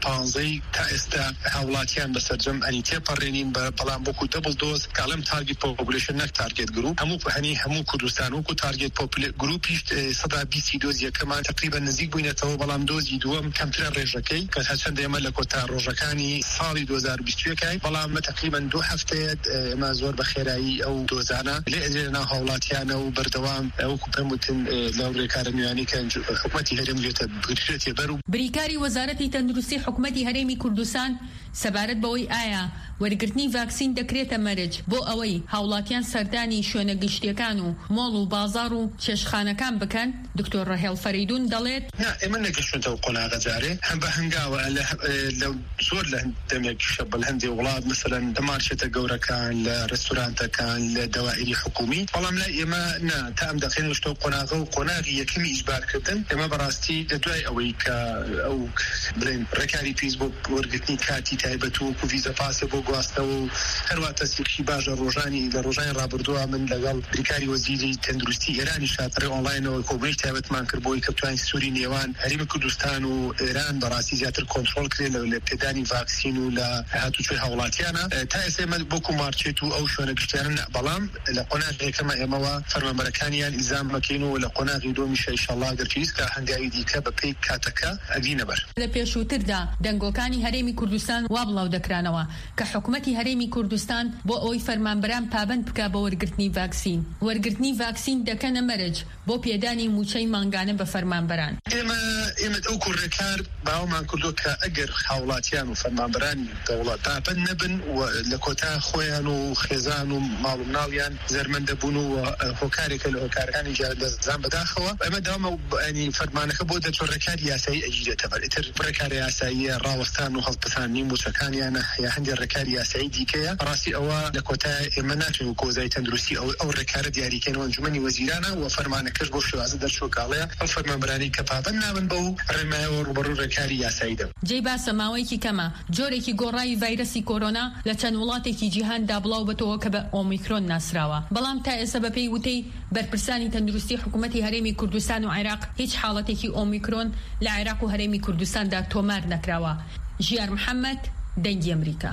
115 تا ئێستا هاوڵاتیان بەسەرجەم ئەنی تێپەڕێنین بەڵام بۆکو دەبڵ دۆز کاڵم تارگێت پۆپولیشن نەک تارگێت گروپ هەموو کوردستان وەکو تارگێت گروپیش 120 دۆز یەکەمان تقریبا نزیک بووینەتەوە بەڵام دۆزی دووەم کەمترە ڕێژەکەی کە هەچەندە ئێمە لە کۆتا ڕۆژەکانی ساڵی 2021 بەڵام تقریبا 2 هەفتەیە ئێمە زۆر بە خێرایی ئەو دۆزانە لێ ئەجێنا هاوڵاتیانە و بەردەوام ئەوکو پێموتن لەو ڕێکارە میوانی کە حکوومەتی هەرێم لێتە بگرێتێ بەر و بریکاری وەزارەتی تەندروستی حکوومەتی هەرێمی کوردستان سەبارەت بەوەی ئایا وەرگرتنی ڤاکسین دەکرێتە مەرج بۆ ئەوەی هاوڵاتیان سەردانی شوێنە گشتیەکان و مۆڵ و بازار و چێشخانەکان بکەن دکتۆر ڕەهێڵ فەرەیدون دەڵێت ئێمە نەگەشتونەوە قۆناغە جارێ هەم بە هەنگاوە لە زۆر لە دەمێکی شەبڵ هەندێک وڵات مثلەن لە مارشێتە گەورەکان لە ڕێستورانتەکان لە دەوائری حکومی بەڵام لای ئێمە تا ئەم دەقێن شتۆ قۆناغە و قۆناغی یەکەمی ئیجبارکردن ئێمە بەڕاستی لە دوای ئەوەی کە ئەو بڵێن ڕێکاری فیسبوک وەرگرتنی کاتی تایبەت و ویزە پاسە بۆ گواستەوە و هەروە تەسیقی باشە ڕۆژانی ڕابردووە من لەگەڵ بریکاری وەزیری تەندروستی ئێرانی شاتڕێ ئۆنلاینەوە کۆبرێک تایبەتمان کرد بۆی کە بتوانین سووری نێوان هەرێمی کوردستان و ئێران بەڕاستی زیاتر کۆنتڕۆڵ کرێن لە پێدانی ڤاکسین و لە هاتوچۆی هاوڵاتیانە تا ئێستا ئێمە بۆکو مارچێت و ئەو شوێنە گشتیانە بەڵام لە قۆناغی یەکەمە ئێمەوە فەرمانبەرەکانیان ئیلزام مەکەین و لە قۆناغی دووەمیشە ئینشەڵڵا ئەگەر پێویستە هەنگاوی دیکە بە پێی کاتەکە ئەگرینە بەر. لە پێشووتردا دەنگۆکانی هەرێمی کوردستان وا بڵاو دەکرانەوە کە حکوومەتی هەرێمی کوردستان بۆ ئەوەی فەرمانبەران پابند بکا بە وەرگرتنی ڤاکسین ڤاکسین دەکەنە مەرج بۆ پێدانی موچەی مانگانە بە فەرمانبەران. ئێمە ئەو کوڕەکار باوەمان کردو کە ئەگەر هاوڵاتیان و فەرمانبەرانی دەوڵەت پابند نەبن و لە کۆتا خۆیان و خێزان و ماڵ و مناڵیان زەرمەندە بوون و هۆکارێکە لە هۆکارەکانی دەزان بەداخەوە ئەمە داوامە ینی فەرمانەکە بۆ دەچۆ ڕێکاری یاسایی ئەگیرێتە بەر ئیتر ڕێکاری یاسایی ڕاوەستان و هەڵپەساندنی موچەکانیانە یا هەندێک ڕێکاری یاسایی دیکەیە ڕاستی ئەوە لە کۆتای ئێمە ناتوانین کۆزای تەندروستی ئەو ڕێکارە دیاریکەینەوە ئەنجومەنی وەزیرانە و فەرمانەکەش بۆ شێوازە دەرچۆکاڵەیە ئەو فەرمانبەرانی کە پابند نابن بەو ڕێمایەوە ڕوبەڕووی ڕێکاری یاساییدا. جێی باسە ماوەیەکی کەمە جۆرێکی گۆڕایی ڤایرەسی کۆرۆنا لە چەند وڵاتێکی جیهاندا بڵاو بەتەوە کە بە ئۆمیکرۆن ناسراوە، بەڵام تا ئێستا بەپێی وتەی بەرپرسانی تەندروستی حکوومەتی هەرێمی کوردستان و عێراق هیچ حاڵەتێکی ئۆمیکرۆن لە عێراق و هەرێمی کوردستاندا تۆمار نەکراوە. ژیار محەممەد، دەنگی ئەمریکا.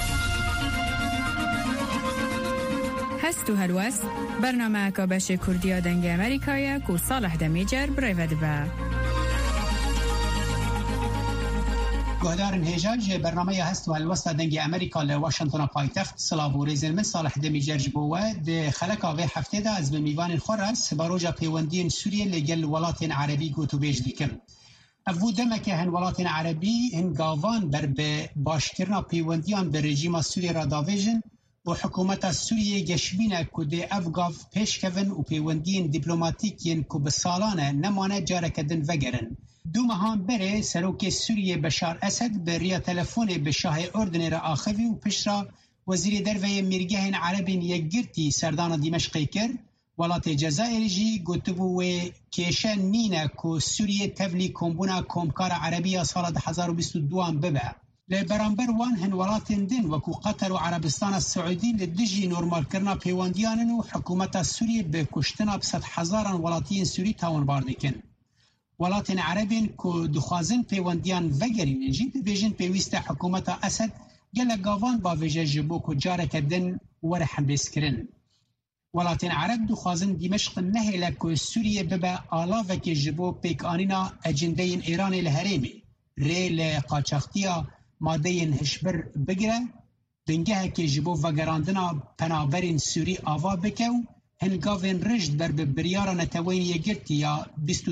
هەست و هەلوەست بەرنامەکە بەشی کوردیە دەنگی ئەمریکایە و ساڵح دەمیجەر برێڤە دەبە. گهدارن هیجاج برنامه هست و الوسط دنگ امریکا لواشنطن پایتخت سلاو و ریزلمن صالح دمی جرج بوه ده خلق آوه هفته ده از بمیوان خورس باروجا پیوندین سوریه لگل ولاتین عربی گوتو بیج دیکن. افو دمکه هن ولاتین عربی هن گاوان بر به باشکرنا پیوندیان به رژیم سوریه را داویجن و حکومت سوریه گشبینه کده افگاف پیشکون و پیوندین دیپلوماتیکین که به سالانه نمانه جارکدن وگرن. دو ماهان بره سروک سوریه بشار اسد به ریا تلفون به شاه اردن را آخوی و پشرا وزیر دروی میرگهن عربین یکگرتی سردان دمشقی کرد ولات جزائر جی گوتبو و کشن نینه که سوریه تولی کمبونا کمکار عربی سال 2022 ببه لبرانبر وان هن ولاتین دین وکو قطر و عربستان السعودی لدجی نورمال کرنا پیواندیانن و حکومت سوریه به کشتنا بسد هزاران ولاتین سوری تاون باردکن. ولاتین عربین که دخوازن پیوندیان وگرین جی ببیجن پیوست حکومت اسد گل گاوان با ویژه جبو که جاره کدن ور حملیس کرن. ولاتین عرب دخوازن دمشق نهیله که سوریه ببه آلاوه که جبو پیک آنینا اجنده ایران الهریمی ریل قاچاختیا ماده هشبر بگره دنگه که جبو وگراندنا پنابرین سوری آوا بکو هنگاوین رشد بر بریارا نتوین یگرتی یا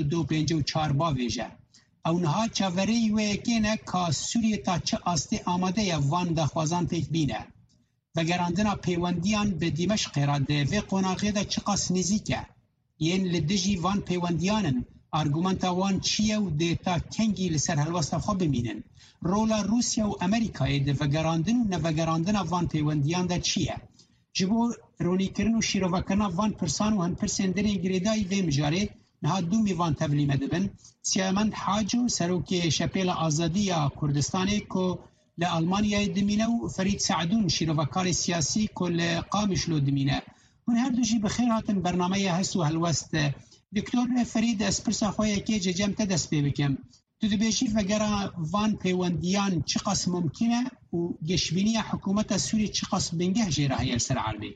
2254 باویجه. اونها چاوری و یکینه که سوریه تا چه آسته آماده یا وان دخوازان پیک بینه. و گراندنا پیوندیان به دمشق را ده و قناغی ده چقاس نزیکه. یین لدجی وان پیوندیانن ارگومنتا وان چیه و ده تا کنگی لسر هلوست خواه بمینن. رولا روسیا و امریکای ده و گراندنا وان پیوندیان ده چیه؟ جبو رونی کرن و شیروکرنا وان پرسان و هن پرسندرین گریدای و مجاره نها دو میوان تبلی مدبن سیامند حاجو سروک شپیل آزادی یا کردستانی که لألمانیا دمینه و فرید سعدون شیروکار سیاسی که لقامشلو دمینه هن هر دوشی بخیر هاتن برنامه هست و هلوست دکتور فرید اسپرسا خواه که ججم تدست بکم تو دبیشی فگرا وان پیوندیان چقاس ممکنه و گشبینی حکومت سوری چقاس بنگه جیره هیر سر عربی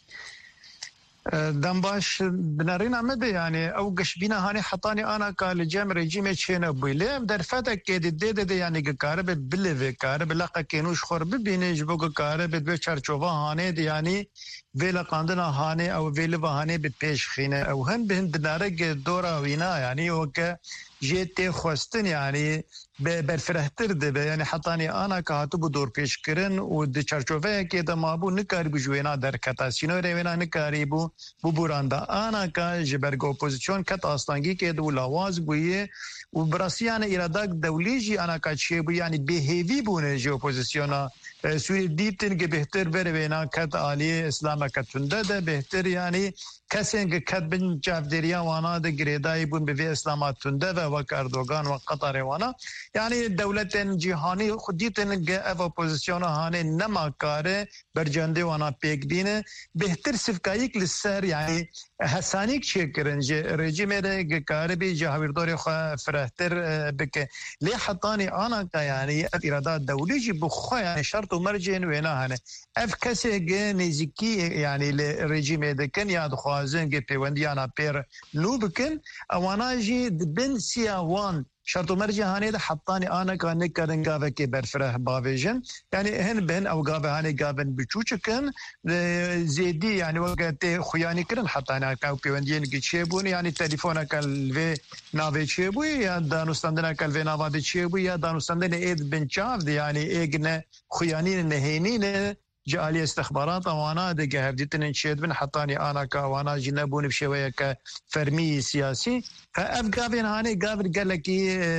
دم باش بنارين عمده يعني او قشبينا هاني حطاني انا قال جام رجيم تشينا بويله در فتك دد يعني قارب بلي قارب لقى كينوش خور ببينه جبو قارب به چرچوبا هاني يعني ویلا قاندنا هاني او ویلا هاني بپیش خينه او هن بهند دارك دورا وينا يعني وك جيت خوستن يعني برفرهتر ده يعني حطاني انا كاتو بدور پیش کرن و د چرچوبه کې د مابو نکار بجوینا در کتا سينو رينا نکاری بو بوراندا انا کا جبرګ اپوزيشن کت استانګي کې د لاواز بوې و براسيان اراده دوليجي انا کا شي بو يعني بهيوي بونه جو اپوزيشن سوري ديتن کې بهتر بروینا کت عالي اسلام کتنده ده بهتر يعني کسنگ کت بن جافدريا وانا د گريداي بون به اسلامات تنده و اردوغان و قطر وانا يعني دولة جهاني خديتن اف اپوزيشن هاني نما كاره برجنده وانا بيك بينه بهتر سفكايك للسر يعني حسانيك شكرنج رجيم ده كاربي جاويردور فرهتر بك ليه حطاني انا يعني ارادات دوليجي بخو يعني شرط ومرجن وينا هنا اف كسي نزيكي يعني الرجيم ده كان يادخوازن بيونديانا بير لوبكن وانا جي بن سياوان شرط مرجع هاني ده حطاني انا كان كرن قاوه كي برفره باويجن يعني هن بهن او قاوه هاني قابن بچوچكن زيدي يعني وقت خياني كرن حطاني كاو بيوندين كيچيبون يعني تليفون كالفي نافي چيبو يا دانوستاندنا كالفي نافا چيبو يا دانوستاندنا ايد بنچاف دي يعني ايغنا خيانين نهينين جالي استخبارات وانا دقه هفديتن شيد بن حطاني انا كا وانا جنبون بشويه كفرمي سياسي فاف قابين هاني قابل قال لك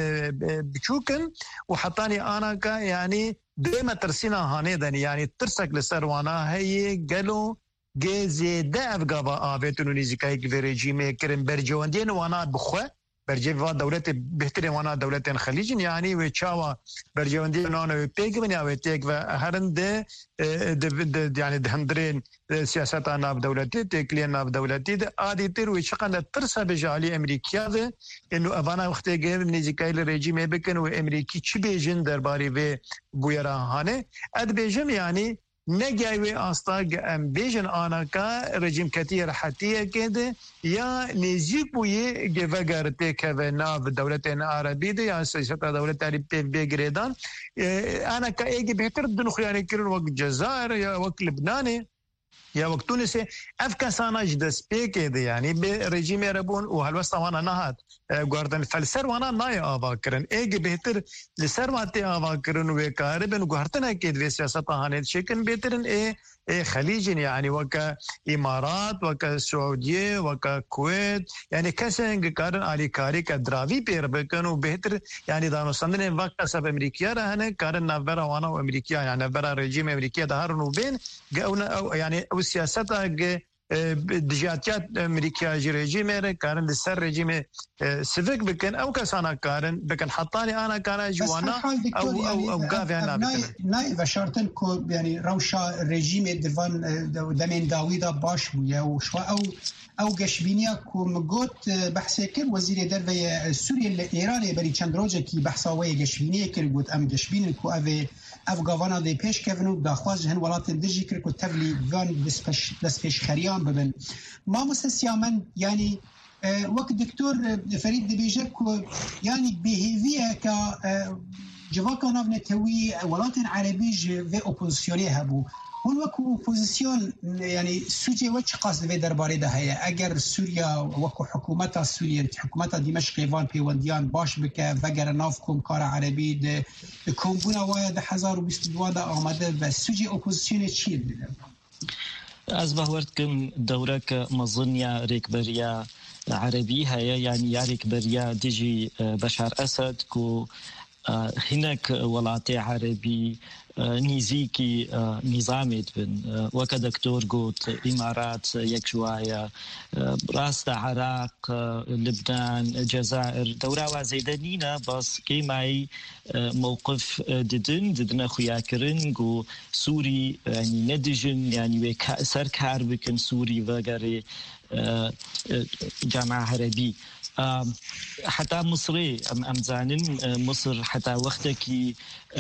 بشوكن وحطاني انا كا يعني دائما ترسينا هاني دني يعني ترسك لسر وانا هي قالوا جزي داف قابا افيتونو نيزيكاي ريجيم كرم برجوندين وانا بخوه برجوا دولت بهترین وانا دولت خلیج يعني وچاوا برجوندی نانو پیگ بنیا و تیگ و هرند يعني دهندرين سیاست ناب دولتی تکلین ناب دولتی عادی تر و چقدر ترسا بجالی امریکا ده انه افانا وقت گه نزیکای رژیم بکن و امریکی چی بیجن درباره و بویرا هانه اد بیجم يعني نجاوي أصلاً أم بيجن أنا كا رجيم كتير حتى كده يا نزيكوي جفجرتك كفنا بالدولة العربية دي يعني سياسة دولة العربية بجريدان أنا كأيجي بهتر دنخل يعني كل وقت الجزائر يا وقت لبنان يا وقت تونس أفكاسانا جدس بيكده يعني برجيم يربون وهالوسط وانا نهات قاردن فالسر وانا ناي أفكرن إيجي بهتر لسر واتي أفكرن وكاربن وقارتنا كده في سياسة هانيت شكل بهترن خليج يعني وكا إمارات وكا سعودية وكا كويت يعني كسنج كارن علي كاري كدراوي بير بكنو بهتر يعني دانو سندن وقت سب أمريكا رهنا كارن نبرا وانا وأمريكا يعني نبرا رجيم أمريكا دهارنو بين يعني والسياسات دجاتات أمريكا رجيم كارن لسر رجيم سيفيك بكن أو كسانا كارن بكن حطاني أنا كان جوانا أو قافي أنا بكن ناي وشارتن كو يعني روشا رجيم دفان دمين داويدا باش بويا وشوا أو قشبينيا كو مقوت بحثي كر وزير دربي سوريا الإيراني بري چند روجه كي بحثاوي قشبينيا كر قوت أم قشبين كو أفغانا دي پیش كفنو داخواز هن ولات دجي كر كو تفلي فان دس پیش خريان ببن ما مسسيا من يعني وقت دكتور فريد دبيجك يعني بيهيفيا كا جواكا نافنتوي ولات عربي في اوبوزيسيوني هبو هون وكو اوبوزيسيون يعني سوجي وش قصد في درباري ده هي اگر سوريا وكو حكومتها سوريا حكومتها دمشق فان بيونديان باش بك فجر نافكم كار عربي ده كومبونا وايا ده 1022 ده آمده بس سوجي اوبوزيسيون چی بده از بهورتكم دورك مظنيا ريكبريا عربي هي يعني يا ريكبريا ديجي بشار أسد كو هناك ولاتي عربي نيزيكي نظامي بن وكدكتور قوت إمارات يكشوايا راس العراق لبنان الجزائر دورة وزيدانينا بس كي معي موقف ددنا خويا كرنجو سوري يعني ندجن يعني سر كاربكن سوري وغيري جامعة عربي حتى مصري أم زانن مصر حتى وقتك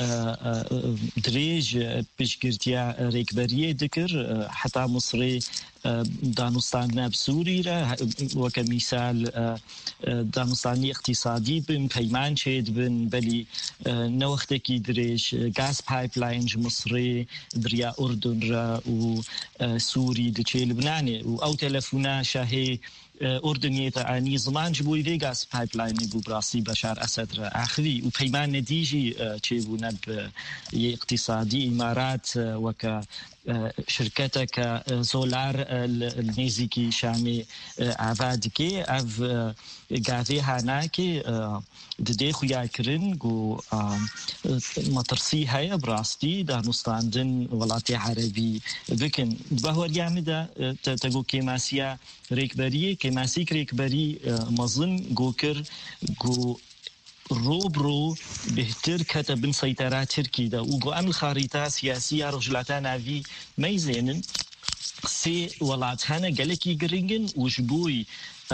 دريج بشكرتيا ريكبريه ذكر حتى مصري دانستان بسوري وكمثال دانستاني اقتصادي بن بيمان شيد بن بلي نوختكي دريج غاز بايبلاينج مصري دريا أردن را وسوري دشي لبناني أو تلفونا شاهي أردنية تعني زمان جبوي فيغاس بايبلاين بو براسي بشار أسد آخري وبيمان نتيجي تشيبو نب اقتصادي إمارات وك شركتك سولار النيزيكي شامي عفادكي أف قاذي هاناكي ددي خويا كرن قو مطرسي هاي براستي دانستاندن ولاتي عربي بكن بهو اليامدة تقو كيماسيا ريكبري كيماسيك ريكبري مظن قوكر قو روبرو بهتر كتب سيطرات تركي دا وقو أم الخارطة سياسية رجلاتان عفي ميزينن سي ولاتانا قلقي قرنجن وشبوي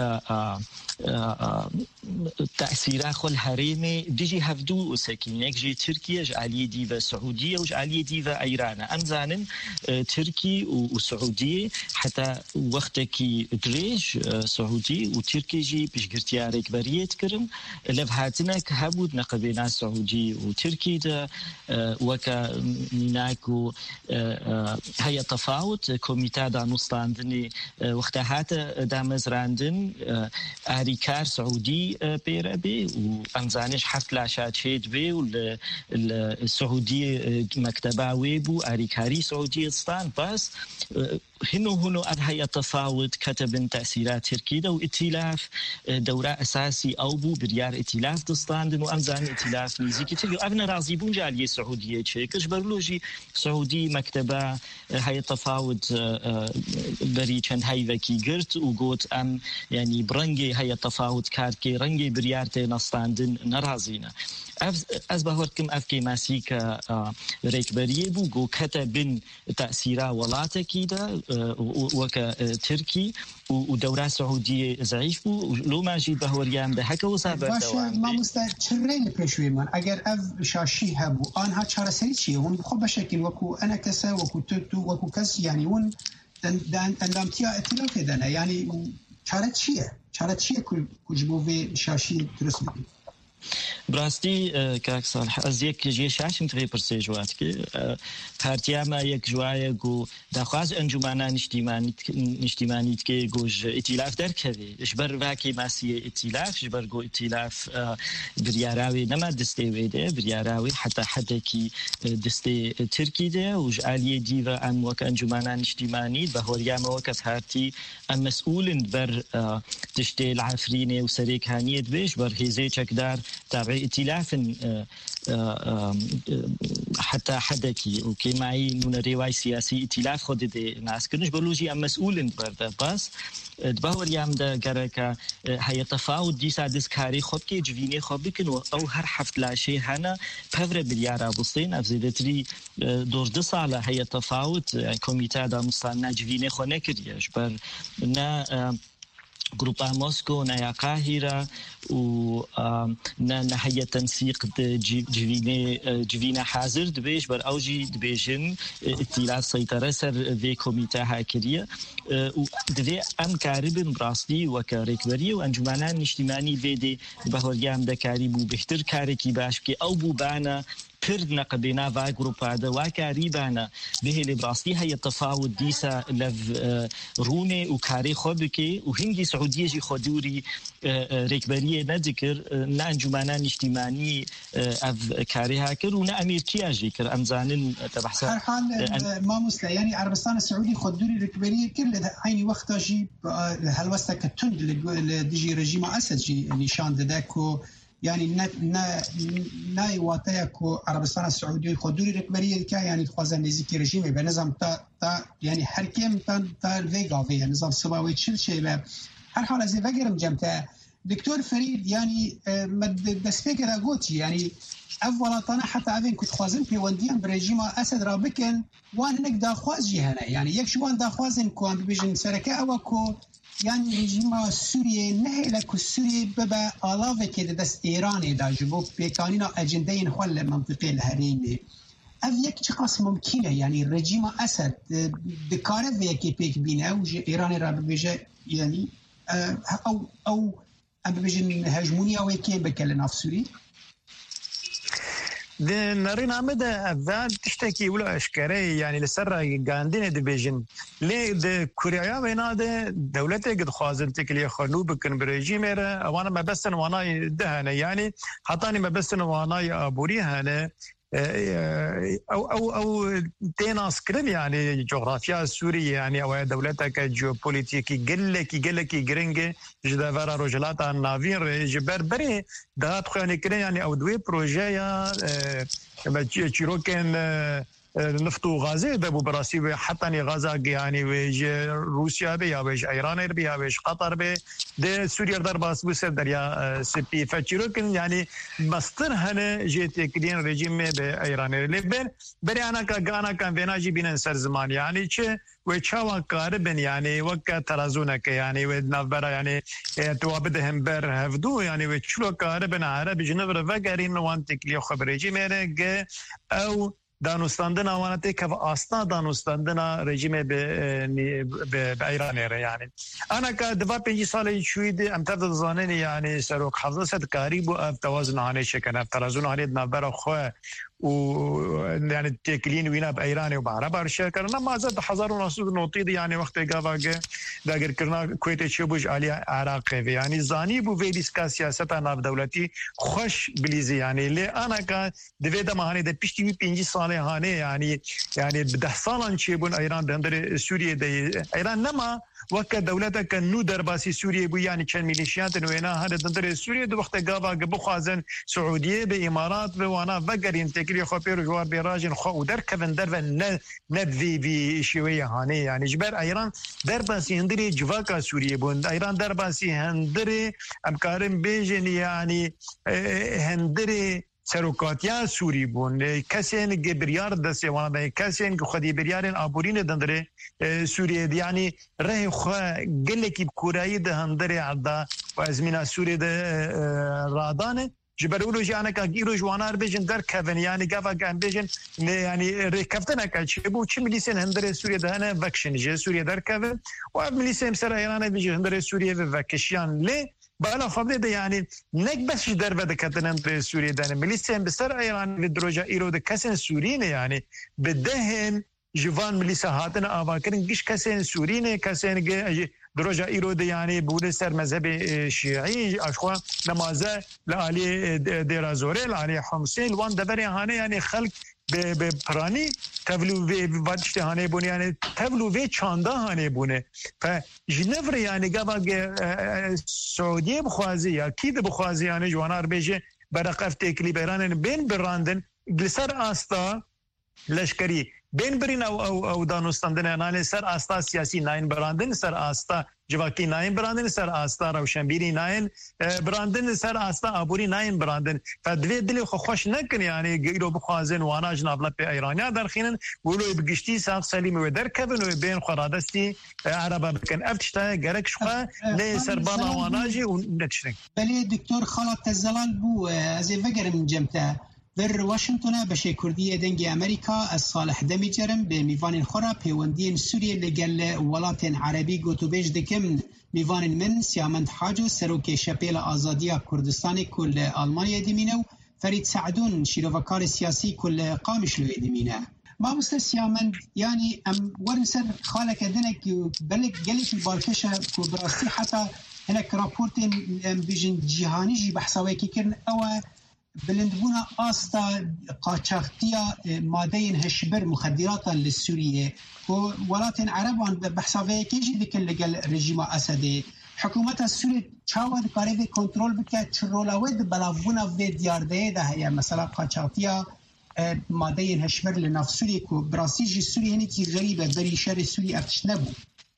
تأثيرات خل هريمي ديجي هفدو وسكين يجي تركيا جعليه ديفا سعودية وجعليه ديفا إيران أمزانن تركي وسعودية حتى وقتكي دريج سعودي وتركي جي بشجرتيا ريكبرية كرم لفهاتنا كهبود نقبنا سعودي وتركي دا وكا ناكو هي تفاوت كوميتا دا نصلاندني وقتهات دامز راندن أريكار سعودي بيربي وأنزانش حفل عشاد شيد بي والسعودي مكتبة ويبو أريكاري سعودي إسطان بس هنو أدهي تفاوت كتب تأثيرات تركيا وإتلاف دورة أساسي أو بو بريار إتلاف دستاندن وأمزان إتلاف نيزيكي تركيا أبنى رازي بونجالية سعودية كش برلوجي سعودي مكتبة هاي تفاوت بري چند هاي وكي قرت وقوت أم يعني برنجي هاي تفاوت كاركي رنجي بريارتي نستاندن نرازينا از باوركم افكي ماسيكا ريكبريه بوغو كتبن تاثيرا ولاتكي دا وك تركي ودورة سعودية ضعيف بو لو ما جيت بهوريان ده هكا وصابر دوام ما مستشرين بريشوي من اگر اف شاشي هبو آنها چاره سری چیه ون بخوب بشکل وكو انا كسا وكو ترتو وكو كس يعني ون اندامتيا اتلاف دنا يعني چاره چیه کجبوه شاشي درست بگی براستی کاک صالح از یک جی شاشم تغی پرسی جوات که پارتیا ما یک جوای گو دخواز انجمنا نشتیمانیت که گوش ائتلاف در کردی جبر واقعی ماسی ائتلاف جبر گو ائتلاف بریاراوی نما دسته ویده بریاراوی حتی حتی کی دسته ترکی ده وج عالیه دیو ام وک انجمنا نشتیمانیت بهوریا ما وک پارتی ام مسئول بر تشته العفرینه و سریکانیت بیش بر هزه چکدار تابع ائتلاف حتى حدكي وكي معي من الرواية سياسي ائتلاف خود دي ناس كنش بلوجي ام مسؤول برده بس دباور يام دا گرکا هي تفاوت دي سادس كاري خود كي جويني خود بكن او هر حفت لاشي هنا بفر بليارا بوستين افزيدتري دور دو سالة هي تفاوت كوميتا دا مصانا جويني خود نكريش بر نا جروبا موسكو نايا قاهرة و نهاية تنسيق جوينة حاضر دبيش بر أوجي دبيجن ائتلاف سيطرة سر في كوميتا هاكرية و دبي أم كاربن براسلي وكاريكبرية وأنجمانا نشتماني فيدي بهوريام دكاري بو بهتر كاريكي باشكي أو بو بانا پرد نقبنا و گروپا دا واکاری بانا به لبراستی هي تفاوت دیسا لف رونه و کاری خود که و هنگی سعودیه جی خودوری رکبریه نذکر نه انجمنان اجتماعی اف کاری هاکر و نه امریکیه جی کر امزانن تبحث هر حال ما مسلا يعني عربستان السعودي خدوري ركبريه كل عيني وقتها جي هالوستا كتند لديجي رجيم اسد جي نشان داكو يعني ناي واتاكو عربستان السعودي خدوري ركبريه كا يعني خوازن نزيكي رجيم بنظام تا يعني حركم تا الفيغا في نظام سباوي تشلشي هر حال از وگرم جمتا دكتور فريد يعني بس فكره قوتي يعني اولا حتى افين كنت خوازن بيونديان بريجيم اسد رابكن وان هناك داخواز جي هنا يعني يكشوان داخوازن كوان بيجن سركه اوكو يعني رژیم سوریه نه لکو سوریه ببا علاوه که دست ایرانی دا جبو پیکانینا اجنده این خوال منطقه الهریمی او یک چقاس ممکنه يعني رژیم اسد دکاره و یکی پیک بینه و ایرانی را ببیجه يعني او ببیجن هجمونی او یکی بکل ناف سوری ده نرين عمده أفعال تشتكي ولا أشكاري يعني لسرة قاندين ديفيجن ليه ده كوريا بينا ده دولته قد خوازنتك اللي خلو بكن بريجيميرا وانا ما بسن وانا دهنا يعني حطاني ما بسن وانا أبوري هنا او تناس كرن يعني جغرافيا سوريا يعني او دولتك جيوبوليتيكي قلكي جرينجي جدا فرا رجلات نافين جبر بري دات خواني كرن يعني او دوي بروجيا تشيروكن نفط وغازي دبو براسي حتى غازا يعني ويج روسيا بي يا ويج ايران بي يا ويج قطر بي ده سوريا درباس بو دريا سبي فتشيروكن يعني مستر هنا جيت كدين ريجيم بايران لبن بري انا كانا كان فيناجي بين سر زمان يعني تش وچاوا قاربن يعني وك ترازونك يعني ودنبر يعني توابدهم بر هفدو يعني وچلو قاربن عرب جنبر وگرين وانتك لي خبريجي ميرك او دانوستاندنا وانته که اصلا دانوستاندنا رژیم به ایران يعني انا كدفا 5 سال شويد امتداد زانين يعني سروك حفظت قريب و توازن هاني شكن توازن هاني نبر خو و يعني تكلين وينا بايران وبعرب ارشكرنا ما زاد حزار ونص نوطي يعني وقت قاواجه داگر كرنا كويت شبوج علي عراق يعني زاني بو فيديس کا سياست ناف دولتي خوش بليزي يعني لي انا كا دفيدا ما هاني د بيشتي 5 سال هاني يعني بده سالان شيبون ايران دندر سوريا دي ايران نما وك دولتك نو درباسي سوريا بو يعني كان ميليشيات وينا هذا دندر سوريا د وقت قاواجه بخازن سعوديه بامارات وانا فقرين تكري خو بيرو جوار بيراجن خو دركبن درفن ندفي في شويه هاني يعني جبر ايران درباسي هندري جواكا سوريا بون ايران درباسي هندري امكارم بيجن يعني هندري سروکاتیا سوری بون کسین که بریار دست وانه کسین که خودی بریارن آبورین دندره سوریه یعنی ره خو گلکی کورایی ده هندره عدا و ازمینا سوریه ده رادانه جبرولو جانا کا گیرو جوانار بجن در کفن یعنی گفا گام بجن یعنی رکفتنا کا چبو چی ملیسن هندره سوریه دهنه وکشن جه سوریه در کفن و ملیسن سر ایران بجن هندره سوریه و وکشیان لی بالا خبره ده یعنی نک بس در بده کتنن در سوریه دهنه ملیسن بسر ایران و دروجا ایرو ده کسن سورینه یعنی بدهن جوان ملیسا هاتن آواکرن گیش کسن سورینه کسن دروجا ایرود یعنی بوده سر مذهب شیعی اشخوا نمازه لعلی دیرازوره لعلی حمسین وان دبری هانه یعنی خلق به پرانی تولو و وادشت هانه بونه یعنی تولو و چانده هانه بونه فجنفر یعنی گفا سعودیه بخوازی یا کید بخوازی یعنی جوانار بیشه برقف تکلی بیرانن بین براندن لسر آستا لشکری بین برین او دانستاندن نان سر آستا سیاسی ناین براندن سر آستا جواکی ناین براندن سر آستا روشنبیری ناین براندن سر آستا آبوری ناین براندن فدوی دلی خوش نکن یعنی گیرو بخوازن وانا جناب په ایرانیا درخینن ولو بگشتی ساق سلیم و در کبن و بین خرادستی عربا بکن افتشتا گرک شخا نه سربانا واناجی و نتشرین بله دکتور خالد تزلال بو از وگرم جمتا در واشنطن بشه کردی دنگ امریکا از صالح دمی جرم به میوان خورا پیوندین سوریه لگل ولات عربی گوتوبیج دکم میوان من سیامند حاجو سروک شپیل آزادی کردستان کل آلمانیا دمینه فرید سعدون شیروکار سیاسی کل قامشلوی دمینه ما مستر سیامند یعنی ام ورنسر خالك دنك بلك جلك الباركشة كبراسي حتى هناك رابورتين بيجن جهاني جي بحثاوي كيكرن او بلندبونا آستا قاچاقتيا مادين هشبر مخدرات للسورية وولات عربان بحثاوي كيجي ذكر لقل رجيم أسد حكومة السورية چاود كاري كنترول بكا تشرولويد بلافونا في ديارده ده هي مثلا قاچاقتيا مادين هشبر لناف سورية كو براسيجي سورية هنكي غريبة بري شر سورية افتش نبو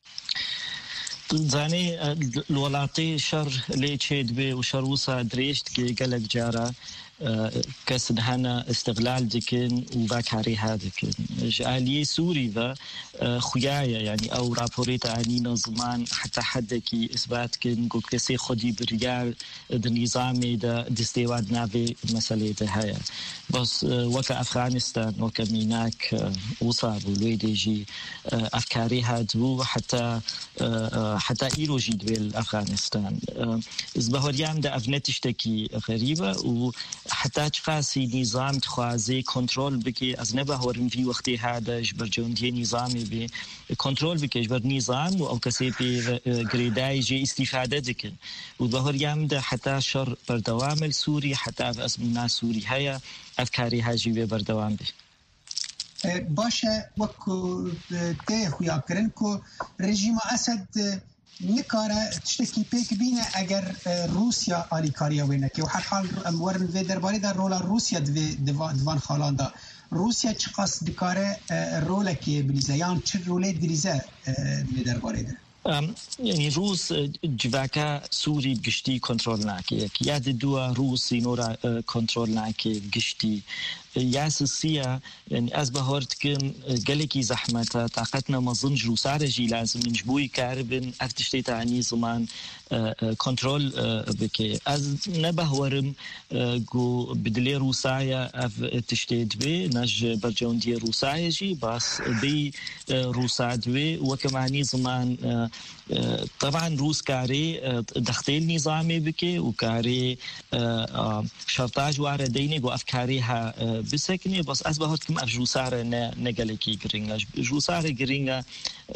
زاني الولاطي شر لي تشيد بي وشر وصا دريشت كي قالك جارة كسد هنا استغلال دكن وباكاري هادكن جالي سوري ذا خيايا يعني او رابوريت عنينا زمان حتى حدكي اثبات كن قلت كسي خدي بريال النظامي دا دستيواد نافي مسألة هيا بس وكا افغانستان وكا ميناك وصابوا لويديجي افكاري هادو حتى ايرو جيد بالافغانستان ازبهوريام دا افنتشتكي غريبة و حتى قاسي نظام تخوازي كنترول بكي از نبهورن في وقتي هذا جبر جوندي نظامي بي كنترول بكي جبر نظام او كسي بي غريداي جي استفاده دكن وبهور يامده حتى شر بردوام السوري حتى اسم الناس سوري هيا افكاري هاجي بردوام بي باشه وكو تي خويا كرنكو رژیم اسد نکاره تشتکی پیک بینه اگر روسیا آلیکاریا وینه که و هر حال ورن و درباره در رول روسیا دوان خالاندا روسیا چه قصد دکاره رول که بلیزه یان چه روله دریزه درباره ده يعني روس جواكا سوري بقشتي كنترول ناكي ياد دوا روسي نورا كنترول ناكي بقشتي ياسسية يعني أزبهورت كن قلقي زحمة طاقتنا مظنج روسارجي لازم نجبوي كاربن أفتشتي تعني زمان كنترول بكي أز نبهورم جو بدلي روسايا أفتشتيت بي نج برجون دي روسايا جي بس بي روساد بي وكماني زمان طبعا روس كاري دختيل نظامي بكي وكاري شرطاج وارديني وأفكاريها بسكني بس أصبحت كم أفجوسارة نقلكي قرينة جوسارة قرينة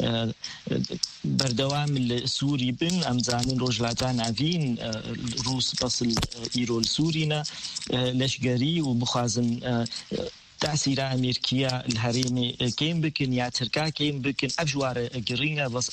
بردوام السوري بن أمزانين رجلاتان عفين روس بس إيرو السورينا لشقري ومخازن تأثير أمريكية الهريمي كيم بكن يا تركا كيم بكن أفجوار قرينة بس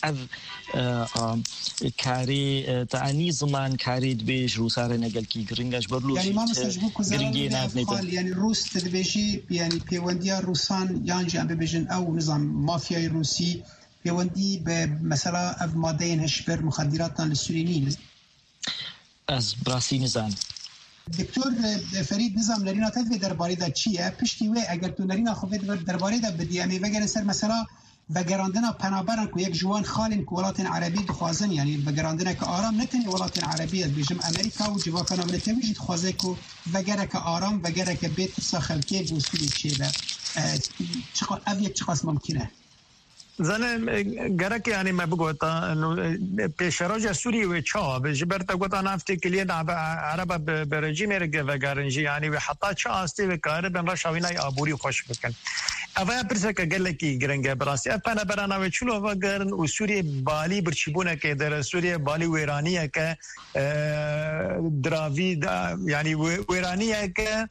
كاري تعني زمان كاري دبيج روسارة نقل كي قرينة جبرلو يعني ما مسجبوكو زمان يعني الروس تدبيجي يعني بيوانديا روسان يانجي أم ببيجن أو نظام مافيا روسي بيواندي بمثلا أف مادين هشبر مخدراتنا للسوريين از براسي نظام دکتور فرید نظام لرینا تدوی درباره دا چیه پشتی و اگر تو لرینا خوب درباره دا بدی امی وگر سر مثلا بگراندنا پنابرن که یک جوان خالین که ولات عربی دخوازن یعنی بگراندنا که آرام نتنی ولات عربی بیجم امریکا و جواکانا منتویجی دخوازه که وگره که آرام وگره که بیت ساخلکه گوستوی چیده اویت چقاس ممکنه زنه گرک یعنی ما بگوتا انه پیشروج سوری و چا بجبرتا گوتا نفتی کلیه عربا برجیم رگه و گارنجی یعنی و حتی چا آستی و کاره بین رشاوینای آبوری خوش بکن اوه پرسه که گلکی گرنگه براسی اپنا برانا و چلو و گرن و سوری بالی برچیبونه که در سوری بالی ویرانیه که دراوی یعنی ویرانیه که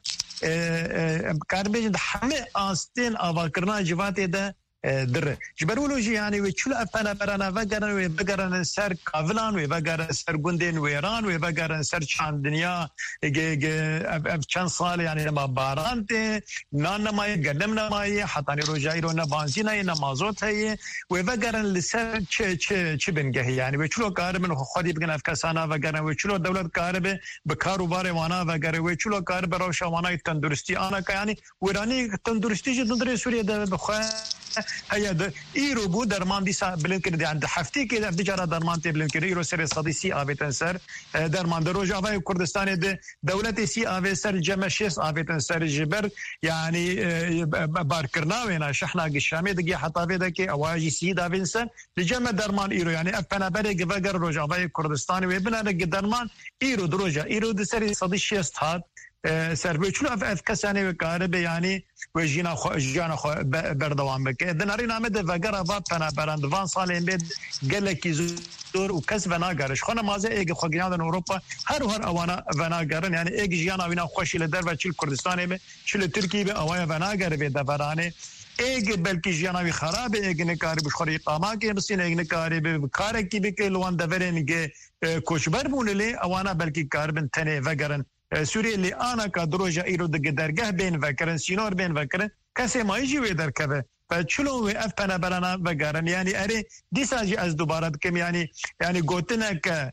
کار بیجند همه آستین آوا کرنا جواتی ده در جبرولوجی یعنی و چلو افنا برانا وگرن و بگرن سر کاولان و بگرن سر گندین ویران و بگرن سر چند دنیا چند سال یعنی نما باران ته نان نمایی گردم نمایی حتی روجایی رو نبانزین هایی نمازوت هایی و بگرن لسر چه بنگهی یعنی و چلو کاربن خودی بگن افکسانا وگرن و چلو دولت کارب بکاروبار وانا وگرن و چلو کارب روشا وانا تندرستی آنا که یعنی ویرانی تندرستی جدن در سوریه ده بخواه هيا ايرو بو درمان ديسا بلنكر عند حفتي كده تجاره درمان تي بلنكر ايرو سر صديسي افيتن سر درمان دروج افاي كردستان ده دولتي سي افي سر جمشيس افيتن سر جبر يعني باركرنا وين شحنا قشامي دقي حتى في دكي اواجي سي دافنسن لجمع درمان ايرو يعني افنا بري فقر روج افاي كردستان وبنا درمان ايرو دروجا ايرو ده سر صديسي استاد سربي چلو اف کسانی وکاره به یعنی و جانا خو بردوام بک دناری نامه ده وگر افا پنا برند وان سالین بید گلکی زور و کس وناگرش خونه مازه ایگ خوگیان اروپا هر اوانا وناگرن یعنی ایگ جیانا وینا خوشی لدر و چل کردستان به چل ترکیه به اوای وناگر به دورانه ایگ بلکی جیاناوی خراب ایگ نکاری بشخوری قاما که بسین ایگ نکاری به کار کی به که لوان دورن که کوچبر بونلی اوانا بلکی کار بن تنه وگرن سوریه لی آنا که دروجه ایرو دگه درگه بین وکرن سینور بین وکرن کسی مایجی وی درکبه فچلو وی اف پنا برانا وگرن یعنی اره دیساجی از دوباره کم یعنی گوتنه که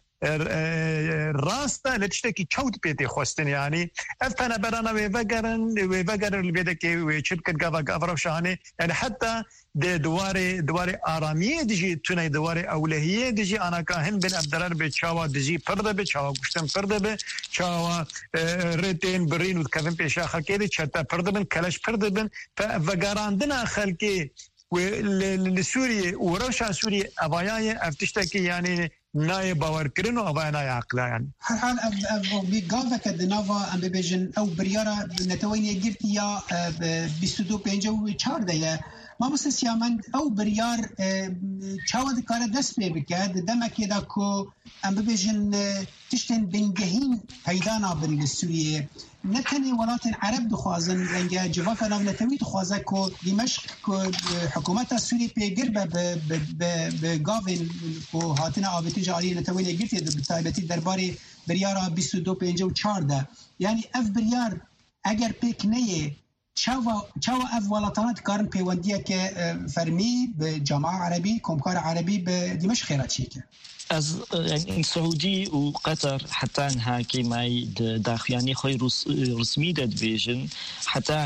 راستا لتشتكي تشوت بيتي خوستن يعني افتنا برانا ويفقر البيدكي وشركة قافر وشاني يعني حتى دواري آرامية ديجي توني دواري أولهية ديجي أنا كاهن بن أبدالر بيتشاوا ديجي پرده بيتشاوا كشتن پرده بيتشاوا ريتين برين وكفن بيشا خلقي دي چتا پرده بن كلاش پرده بن فقاراندنا خلقي لسوريا وروشا سوريا أباياي افتشتكي يعني نای باور کردن و اوای نای عقلا يعني هر حال بيقافا كدنافا ام بيجن او بريارا نتوين يجرت يا 22 4 ما بس سيامن او بريار چاود کار دست بکرد دمکی دا کو ام بيجن تشتن بنگهین پیدا نابن سوریه نتنی ولات عرب دخوازن لنگه جواکا ناو نتوی دخوازه که دمشق حکومت سوری پیگر به گاوین که هاتن آبتی جاری نتوی نگرتی بطایبتی درباره بریارا 22 یعنی اف بریار اگر پیک نیه چاوا اف ولاتانات کارن پیوندیه که فرمی به جامعه عربی کمکار عربی به دمشق خیرات چیکه از سعودی و قطر حتی انها که مای داخیانی خوی رسمی داد بیجن حتی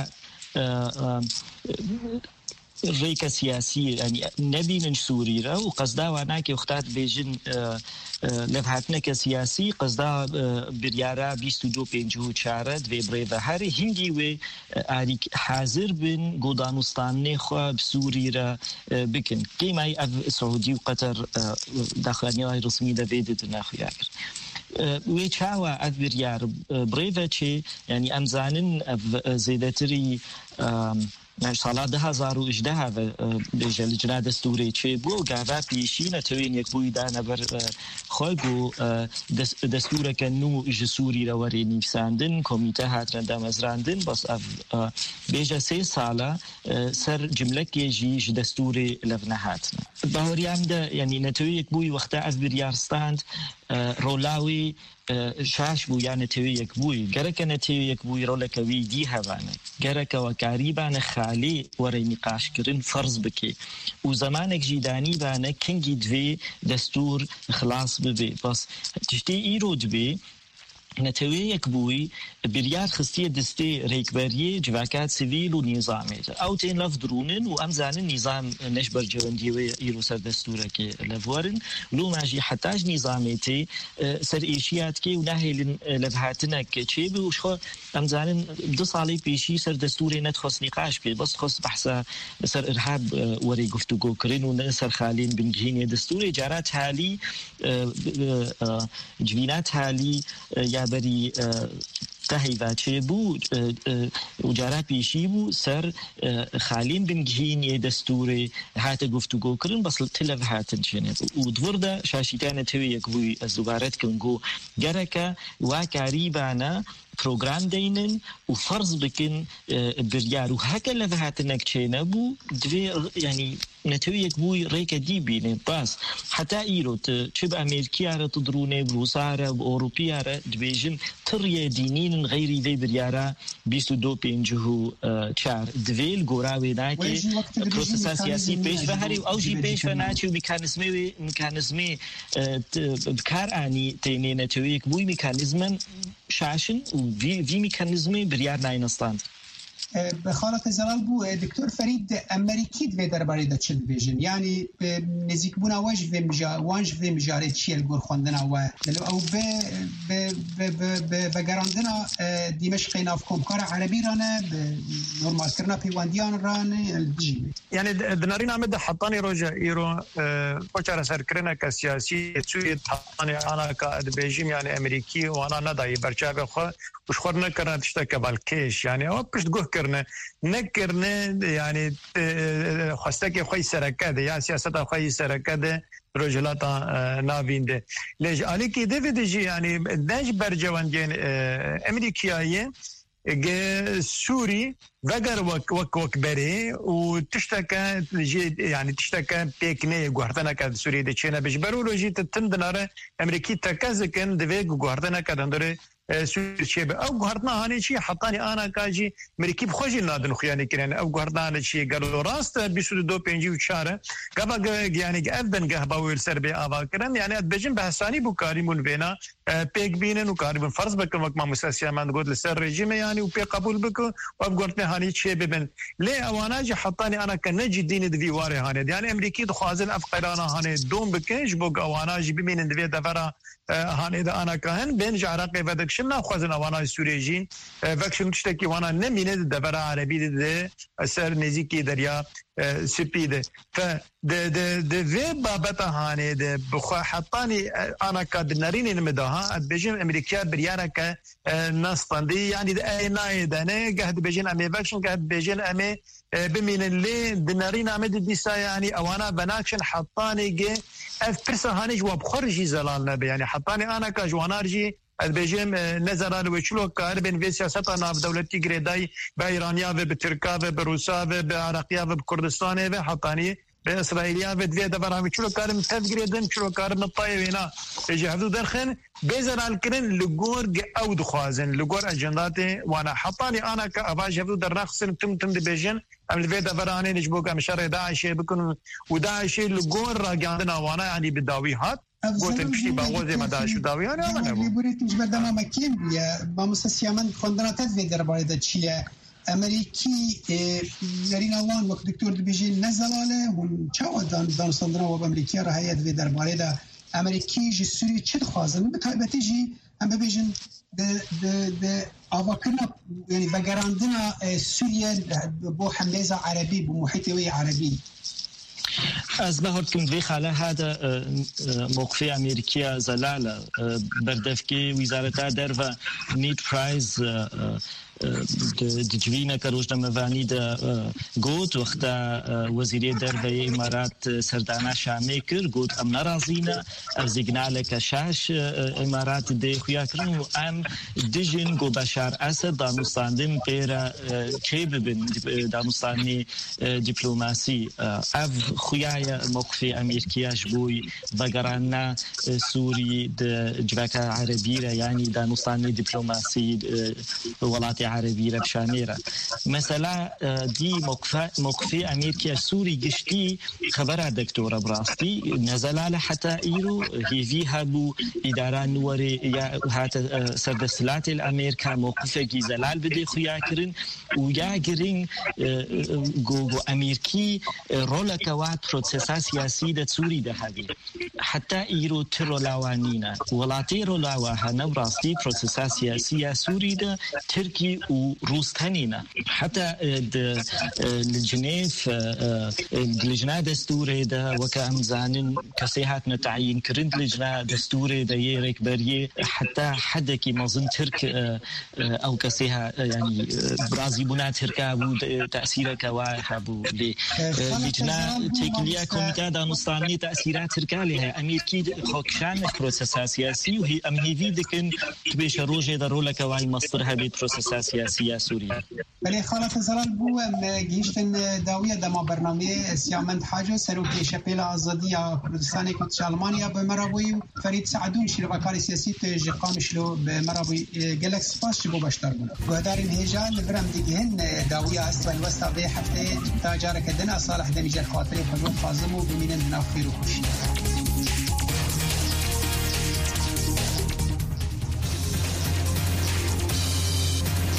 ريكا سياسية يعني نبي سوريا وقصدا وانا كي اختات بيجن لفهاتنا كسياسي قصدا بريارا 22 شارد في بريفا هاري هندي و اريك حاضر بن غودانستان خو بسوريا بكن كيما سعودي وقطر داخلاني رسمي دا فيدت ناخيار ويتشاوا بريار بريفا شي يعني امزانن زيدتري نش سالا 2018 بجل جنا دستوری چه بو گاوا پیشی نتوین یک بوی دانه بر خلقو دستور کنو جسوری را وری نیفساندن کمیته هات رندم از راندن بس بجا 3 سالا سر جمله که جیش دستوری لفنهات باوریم ده یعنی نتوی یک بوی وقتا از بریارستاند رولاوی شاش بو يعني تويك بوي جرك نتويك بوي رولك ويدي هوانا جرك وقريبان خالي وري نقاش كرن فرض بكي وزمانك جيداني بانا كنجي دوي دستور خلاص ببي بس تشتي ايرود بي نتويك بوي بريار خستية دستي ريكبريه جواكات سيفيل ونظامي او تين لف درونن وامزان النظام نشبر جوانديوي يرو سر دستورك لفورن لو ماجي حتاج نظاميتي سر ايشيات كي وناهي لبهاتنك تشيب وشخو امزان بدص علي بيشي سر دستوري ندخص نقاش بي بس خص بحثا سر ارهاب وري گفتگو كرين ونسر خالين بنجهين دستوري جارات هالي جوينات هالي يا بري تهيفا تشيبو وجارات بيشيبو سر خالين بنجهين دستوري هاتا گفتگو كرن بس تلف هاتا جنب ودوردا شاشيتان تويك بوي الزبارات كنغو جاركا واكاريبانا بروجرام دينن وفرض بكن بريار وهكا لفهاتنك تشينبو دوي يعني نتويك بوي ريكا ديبيني باس حتى ايرو تشب امريكيارا تدروني بروسارا باوروبيارا دبيجن تريا دينين غير ذي بريارا بيستو دو بينجهو تشار دويل غوراوي ناكي بروسسا سياسي بيش فهري او جي بيش فناتشو ميكانيزمي بكار اني تيني نتويك بوي ميكانيزمن شاشن وفي ميكانيزمي بريار ناينستان به خالق زلال بو دکتر فرید امریکی دوی درباره دا چه ببیجن یعنی نزیک بونا وانج وی مجاره چیل گور خوندنا و او به گراندنا دیمشق ناف کمکار عربی رانه به نورمال کرنا پیواندیان رانه الجیبه يعني دنارين عمد حطاني روجا ايرو فوچار سر کرنا کا سیاسی چوی حطاني انا کا بيجيم يعني امريكي وانا نداي برچا خو وش خورنا کرنا تشتك بالكيش يعني او پشت گه کرنا نکرنا يعني خواستك خوي سرکده یا سیاست خوي سرکده رجلاتا ناوینده ليش عليك ديفيدجي يعني داش برجواندين امريكيه سوري وگر وک بری و تشتکه يعني تشتکه پیکنه گوهردنا کد سوری د چینه بجبرو لوجی تندناره امریکی تکازکن دوی گوهردنا کدندره سوری چه او گوهردنا هانی چی حطانی انا کاجی امریکی بخوجی نادن خیانی کنن او گوهردنا چی گلو راست 2254 گبا يعني افدن گهبا ويل سربي اوا کرن يعني ادبجن بحثانی بو کاریمون بنا پیک بینن و کاریمون فرض بکن وک ما مساسیا من گود لسر رژیم يعني و پی قبول بکو و گوهردنا هانی چه ببن ليه اواناجي حطاني انا كنجي دين دفي واري هاني يعني امريكي دخوازن افقرانا هاني دوم بكنج بو اواناجي بمين دفي دفرا هاني دا انا كان بين عراقي بدكشنا خوازن اواناجي سوريجين فكشم تشتكي وانا نمين دفرا عربي ده اثر نزيكي دريا سبيده ف د في بابتا هاني ده بخو حطاني انا كدنارين المداها بيجن امريكا بريانا ك ناستندي يعني اي ناي دانه قاعد بيجن امي فاكشن قاعد بيجن امي بمين اللي دنارين عمد ديسا يعني اوانا بناكشن حطاني جي اف برسا هاني جواب خرجي زلالنا يعني حطاني انا كجوانارجي البيجم نظران وشلو كار بين في سياستنا في دولتي غريداي بايرانيا وبتركيا وبروسيا وبعراقيا وبكردستان وحطاني بإسرائيليا بدفيا دفرهم شلو كارم تفجردن شلو كارم الطايوينا يجهدوا درخن بيزر الكرن لجور أو دخوازن لجور أجنداتي وأنا حطاني أنا كأباج هفدو درنخسن تم دبيجن أم الفيا دفراني نجبوك مشارع داعش بكون وداعش لجور راجعنا وأنا يعني بالداويات قلت مشتي باغوزي ما داعش وداوي أنا ما نبغى. ليبوريت مش بدنا ما كين يا بامساسيا من خندنا تدفي دربارة دشيا امریکی نرینا وان وقت دکتر دبیجی نزلاله هم چاو دانستاندنا و امریکا را هیئت و درباره دا امریکی جی سوری چه خوازن به تایبتی جی هم ببیجن د آواکرنا یعنی بگراندنا سوریه بو حمله عربی بو محیط وی عربی از ما هرکم وی خاله هذا موقف امریکا زلاله بردفکی وزارت درو نیت پرایز دجوینا كروجنا مفاني دا قوت وقتا وزيري دربي إمارات سردانا شامي كر قوت أم نرازينا أفزيقنا لك شاش إمارات دي خويا كرن وأم دجن قو بشار أسد دانوستاندم بيرا كيب بن دانوستاني دبلوماسي أف خويا موقفي أمريكيا جبوي بقرانا سوري جواكا عربية يعني دانوستاني دبلوماسي ولاتي عربية شانيرا مثلا دي موقفي أمريكا سوري قشتي خبرها دكتورة براستي نزل على حتى إيرو هي فيها بو إدارة نوري يا هات سردسلات الأمريكا موقفه زلال بدي خيا كرن ويا جرين جو أمريكي رولا كوات بروسيسا سياسي ده سوري ده هذه حتى إيرو ترولاوانينا ولاتي رولاوها نبراستي بروسيسا سياسية سوري ده تركي وروستانينا حتى الجنيف لجنة دستوري ده وكأم زانن كسيحات نتعين كرند لجنة دستوري ده يريك بريه حتى حدكي مظن ترك أو كسيها يعني برازيبونا تركا بو تأثيرك واحبو لجنة تكلية كوميتا دانستاني تأثيرات تركا لها أمريكي خوكشان بروسيسا سياسي وهي أمهيفي دكن تبيش روجي دارولك واي مصدرها بروسيسا سياسية سوريا بله خالف زلال بو گیشتن داویه دما برنامه سیامند حاجه سروکی شپیل آزادی کردستان کتش آلمانیا به مرابوی فرید سعدون شیروکاری سیاسی تجقامش لو به مرابوی گلکس فاش بو باشتر بود گهدارین هیجان برم دیگهن داویه است و الوسط به هفته تاجر کدن صالح دمیجر خاطری خود فاضمو بمینن نافیر و خوشی